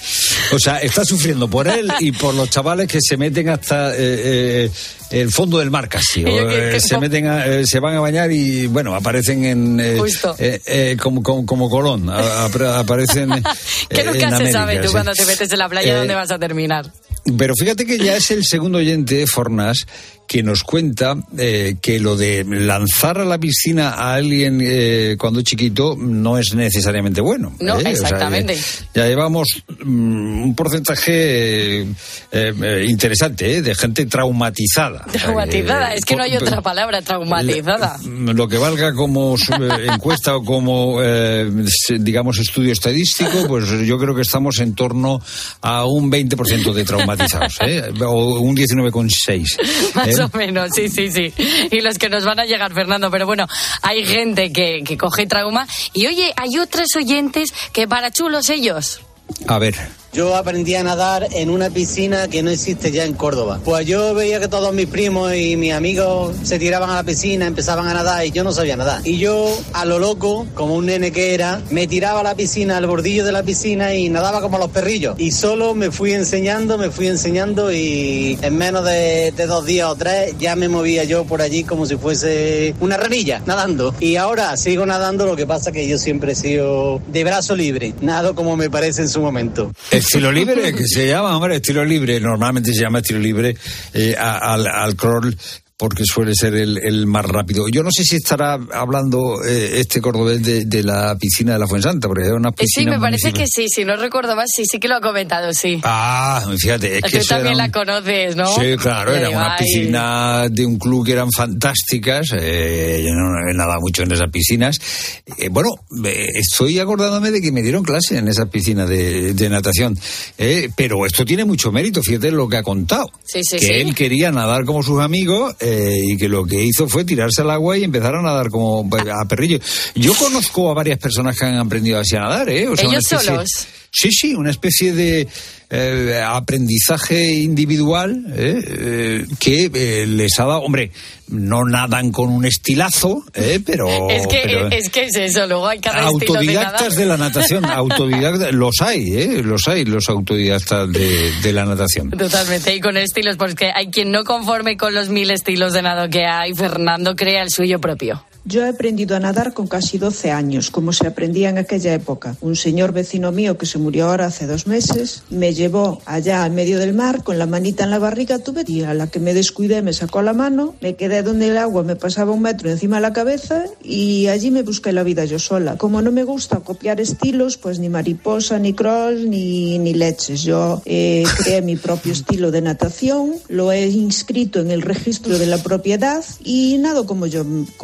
O sea, está sufriendo por él y por los chavales que se meten hasta eh, eh, el fondo del mar casi. O, eh, se meten a, eh, se van a bañar y, bueno, aparecen en... Eh, eh, eh, como, como, como Colón, a, a, aparecen eh, que nunca en se América, sabe tú sí. Cuando te metes en la playa, eh, ¿dónde vas a terminar? Pero fíjate que ya es el segundo oyente, Fornas, que nos cuenta eh, que lo de lanzar a la piscina a alguien eh, cuando chiquito no es necesariamente bueno. No, ¿eh? exactamente. O sea, ya, ya llevamos um, un porcentaje eh, eh, interesante ¿eh? de gente traumatizada. Traumatizada, O sea, es que no hay otra palabra, traumatizada. Lo que valga como encuesta o como, eh, digamos, estudio estadístico, pues yo creo que estamos en torno a un veinte por ciento de traumatizados, ¿eh? o un diecinueve coma seis. Más ¿eh? o menos, sí, sí, sí. Y los que nos van a llegar, Fernando. Pero bueno, hay gente que, que coge trauma. Y oye, hay otros oyentes que para chulos ellos. A ver. Yo aprendí a nadar en una piscina que no existe ya en Córdoba. Pues yo veía que todos mis primos y mis amigos se tiraban a la piscina, empezaban a nadar y yo no sabía nadar. Y yo, a lo loco, como un nene que era, me tiraba a la piscina, al bordillo de la piscina y nadaba como los perrillos. Y solo me fui enseñando, me fui enseñando y en menos de, de dos días o tres ya me movía yo por allí como si fuese una ranilla, nadando. Y ahora sigo nadando, lo que pasa que yo siempre he sido de brazo libre. Nado como me parece en su momento. Estilo libre, que se llama, hombre, estilo libre, normalmente se llama estilo libre eh, al, al crawl, porque suele ser el, el más rápido. Yo no sé si estará hablando eh, este cordobés de, de la piscina de la Fuensanta, porque es una piscina... Sí, me parece que sí, si no recuerdo más, sí, sí que lo ha comentado, sí. Ah, fíjate, es Tú que también un... la conoces, ¿no? Sí, claro, era digo, una ay. piscina de un club que eran fantásticas, eh, yo no he nadado mucho en esas piscinas. Eh, bueno, eh, estoy acordándome de que me dieron clase en esa piscina de, de natación, eh, pero esto tiene mucho mérito, fíjate lo que ha contado. Sí, sí, que sí. él quería nadar como sus amigos eh, y que lo que hizo fue tirarse al agua y empezar a nadar como a perrillo. Yo conozco a varias personas que han aprendido así a nadar, ¿eh? O sea, ¿ellos una especie, solos? Sí, sí, una especie de eh, aprendizaje individual eh, eh, que eh, les ha dado, hombre, no nadan con un estilazo, eh, pero... Es que, pero, es que es eso, luego hay cada autodidactas de, de la natación, autodidactas, los hay, eh, los hay, los autodidactas de, de la natación. Totalmente, y con estilos, porque hay quien no conforme con los mil estilos de nado que hay, Fernando crea el suyo propio. Yo he aprendido a nadar con casi doce años, como se aprendía en aquella época. Un señor vecino mío que se murió ahora hace dos meses me llevó allá al medio del mar con la manita en la barriga, tuve y a la que me descuidé me sacó la mano, me quedé donde el agua me pasaba un metro encima de la cabeza y allí me busqué la vida yo sola. Como no me gusta copiar estilos, pues ni mariposa, ni crawl, ni, ni leches. Yo eh, creé mi propio estilo de natación, lo he inscrito en el registro de la propiedad y nado como yo, como yo me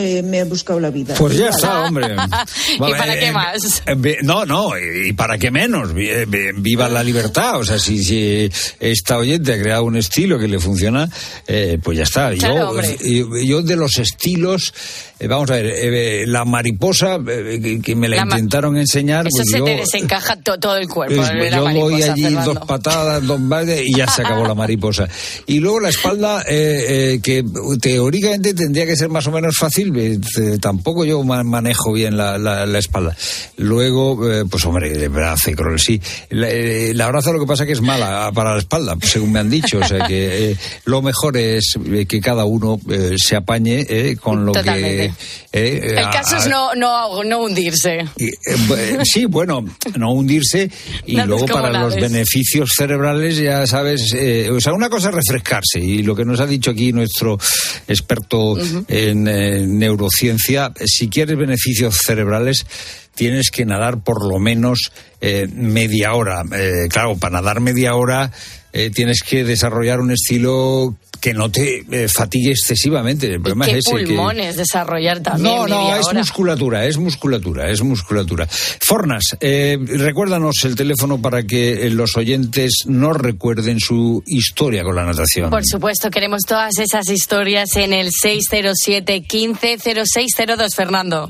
eh, me he buscado la vida. Pues ya está, hombre. ¿Y para qué más? No, no, y para qué menos. Viva la libertad. O sea, si, si esta oyente ha creado un estilo que le funciona, eh, pues ya está. Claro, yo, yo de los estilos, eh, vamos a ver, eh, la mariposa, eh, que, que me la, la intentaron enseñar. Eso pues se yo, te desencaja to, todo el cuerpo. Pues, de la yo mariposa, voy allí Fernando. dos patadas, dos bailes y ya se acabó la mariposa. Y luego la espalda, eh, eh, que teóricamente tendría que ser más o menos fácil, eh, tampoco yo manejo bien la, la, la espalda. Luego, eh, pues hombre, de brazo y crawl, sí. La, eh, la braza lo que pasa que es mala para la espalda, según me han dicho. O sea que eh, lo mejor es eh, que cada uno eh, se apañe eh, con lo Totalmente. que... Eh, El caso a, es no, no, no hundirse. Eh, sí, bueno, no hundirse y no luego para los beneficios cerebrales, ya sabes, eh, o sea, una cosa es refrescarse y lo que nos ha dicho aquí nuestro experto uh-huh. en eh, neurociencia, si quieres beneficios cerebrales tienes que nadar por lo menos eh, media hora. Eh, claro, para nadar media hora eh, tienes que desarrollar un estilo que no te eh, fatigue excesivamente. El problema ¿Y qué es ese, pulmones que... desarrollar también? No, no, es hora. musculatura, es musculatura, es musculatura. Fornas, eh, recuérdanos el teléfono para que los oyentes nos recuerden su historia con la natación. Por supuesto, queremos todas esas historias en el seis cero siete, quince, cero seis cero dos, Fernando.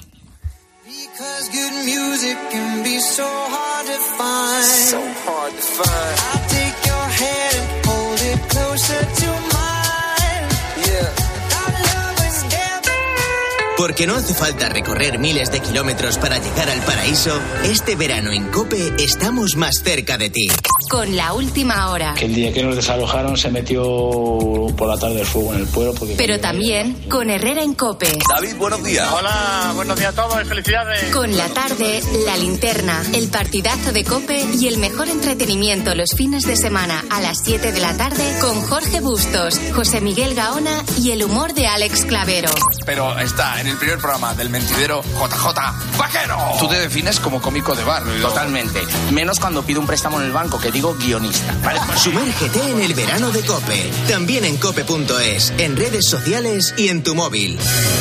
Because good music can be so hard to find. So hard to find. I'll take your hand and hold it closer to mine. Yeah. Our love is dead. Porque no hace falta recorrer miles de kilómetros para llegar al paraíso, este verano en COPE estamos más cerca de ti. Con la última hora. Que el día que nos desalojaron se metió por la tarde el fuego en el pueblo. Porque Pero también con Herrera en COPE. David, buenos días. Hola, buenos días a todos y felicidades. Con la tarde, la linterna, el partidazo de COPE y el mejor entretenimiento los fines de semana a las siete de la tarde con Jorge Bustos, José Miguel Gaona y el humor de Alex Clavero. Pero está en el primer programa del mentidero J J Vaquero. Tú te defines como cómico de barrio. Totalmente. Menos cuando pido un préstamo en el banco, que digo guionista. ¿Vale? Sumérgete en el verano de COPE. También en cope punto es, en redes sociales y en tu móvil.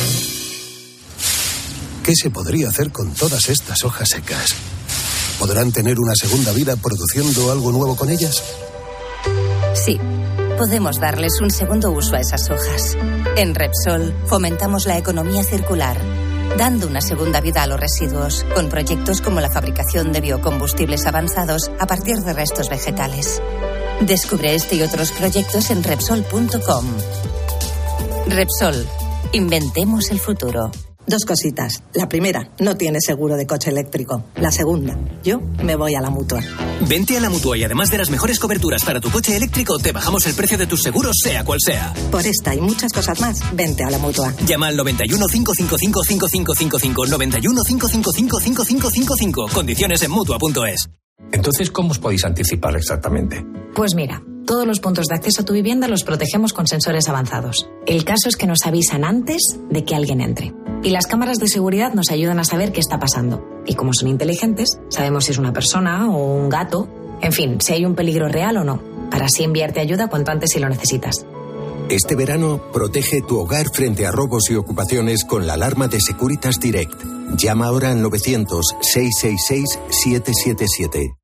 ¿Qué se podría hacer con todas estas hojas secas? ¿Podrán tener una segunda vida produciendo algo nuevo con ellas? Sí, podemos darles un segundo uso a esas hojas. En Repsol fomentamos la economía circular, dando una segunda vida a los residuos, con proyectos como la fabricación de biocombustibles avanzados a partir de restos vegetales. Descubre este y otros proyectos en Repsol punto com. Repsol, inventemos el futuro. Dos cositas. La primera, no tienes seguro de coche eléctrico. La segunda, yo me voy a la Mutua. Vente a la Mutua y además de las mejores coberturas para tu coche eléctrico, te bajamos el precio de tus seguros, sea cual sea. Por esta y muchas cosas más, vente a la Mutua. Llama al noventa y uno, cinco cinco cinco, cinco cinco cinco cinco, noventa y uno, cinco cinco cinco, cinco cinco cinco cinco. Condiciones en Mutua punto es. Entonces, ¿cómo os podéis anticipar exactamente? Pues mira, todos los puntos de acceso a tu vivienda los protegemos con sensores avanzados. El caso es que nos avisan antes de que alguien entre. Y las cámaras de seguridad nos ayudan a saber qué está pasando. Y como son inteligentes, sabemos si es una persona o un gato. En fin, si hay un peligro real o no. Para así enviarte ayuda cuanto antes si lo necesitas. Este verano, protege tu hogar frente a robos y ocupaciones con la alarma de Securitas Direct. Llama ahora al novecientos, seiscientos sesenta y seis, setecientos setenta y siete.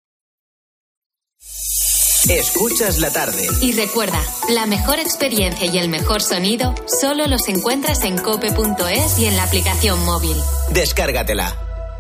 Escuchas la tarde. Y recuerda, la mejor experiencia y el mejor sonido solo los encuentras en cope punto es y en la aplicación móvil. Descárgatela.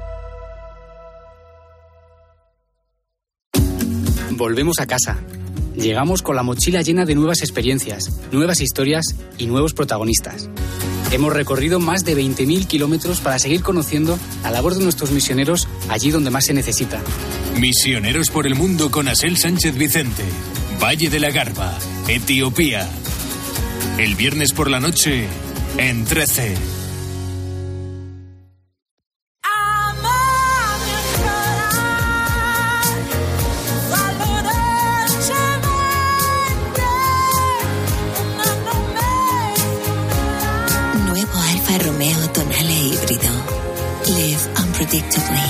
Volvemos a casa. Llegamos con la mochila llena de nuevas experiencias, nuevas historias y nuevos protagonistas. Hemos recorrido más de veinte mil kilómetros para seguir conociendo la labor de nuestros misioneros allí donde más se necesita. Misioneros por el mundo con Asel Sánchez Vicente. Valle de la Garba, Etiopía. El viernes por la noche, en trece. Romeo Tonale híbrido. Live unpredictably.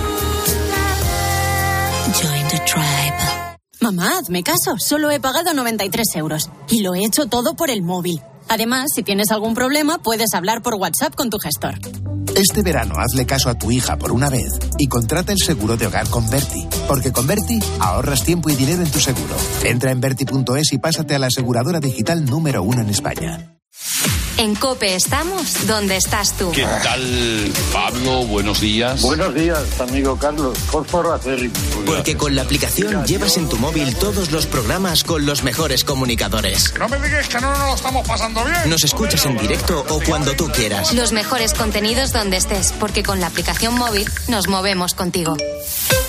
Join the tribe. Mamá, hazme caso. Solo he pagado noventa y tres euros. Y lo he hecho todo por el móvil. Además, si tienes algún problema, puedes hablar por WhatsApp con tu gestor. Este verano hazle caso a tu hija por una vez y contrata el seguro de hogar con Berti. Porque con Berti ahorras tiempo y dinero en tu seguro. Entra en berti punto es y pásate a la aseguradora digital número uno en España. En COPE estamos donde estás tú. ¿Qué tal, Pablo? Buenos días. Buenos días, amigo Carlos. Fósforo acérrimo. Porque con la aplicación llevas en tu móvil todos los programas con los mejores comunicadores. No me digas que no nos lo estamos pasando bien. Nos escuchas en directo o cuando tú quieras. Los mejores contenidos donde estés, porque con la aplicación móvil nos movemos contigo.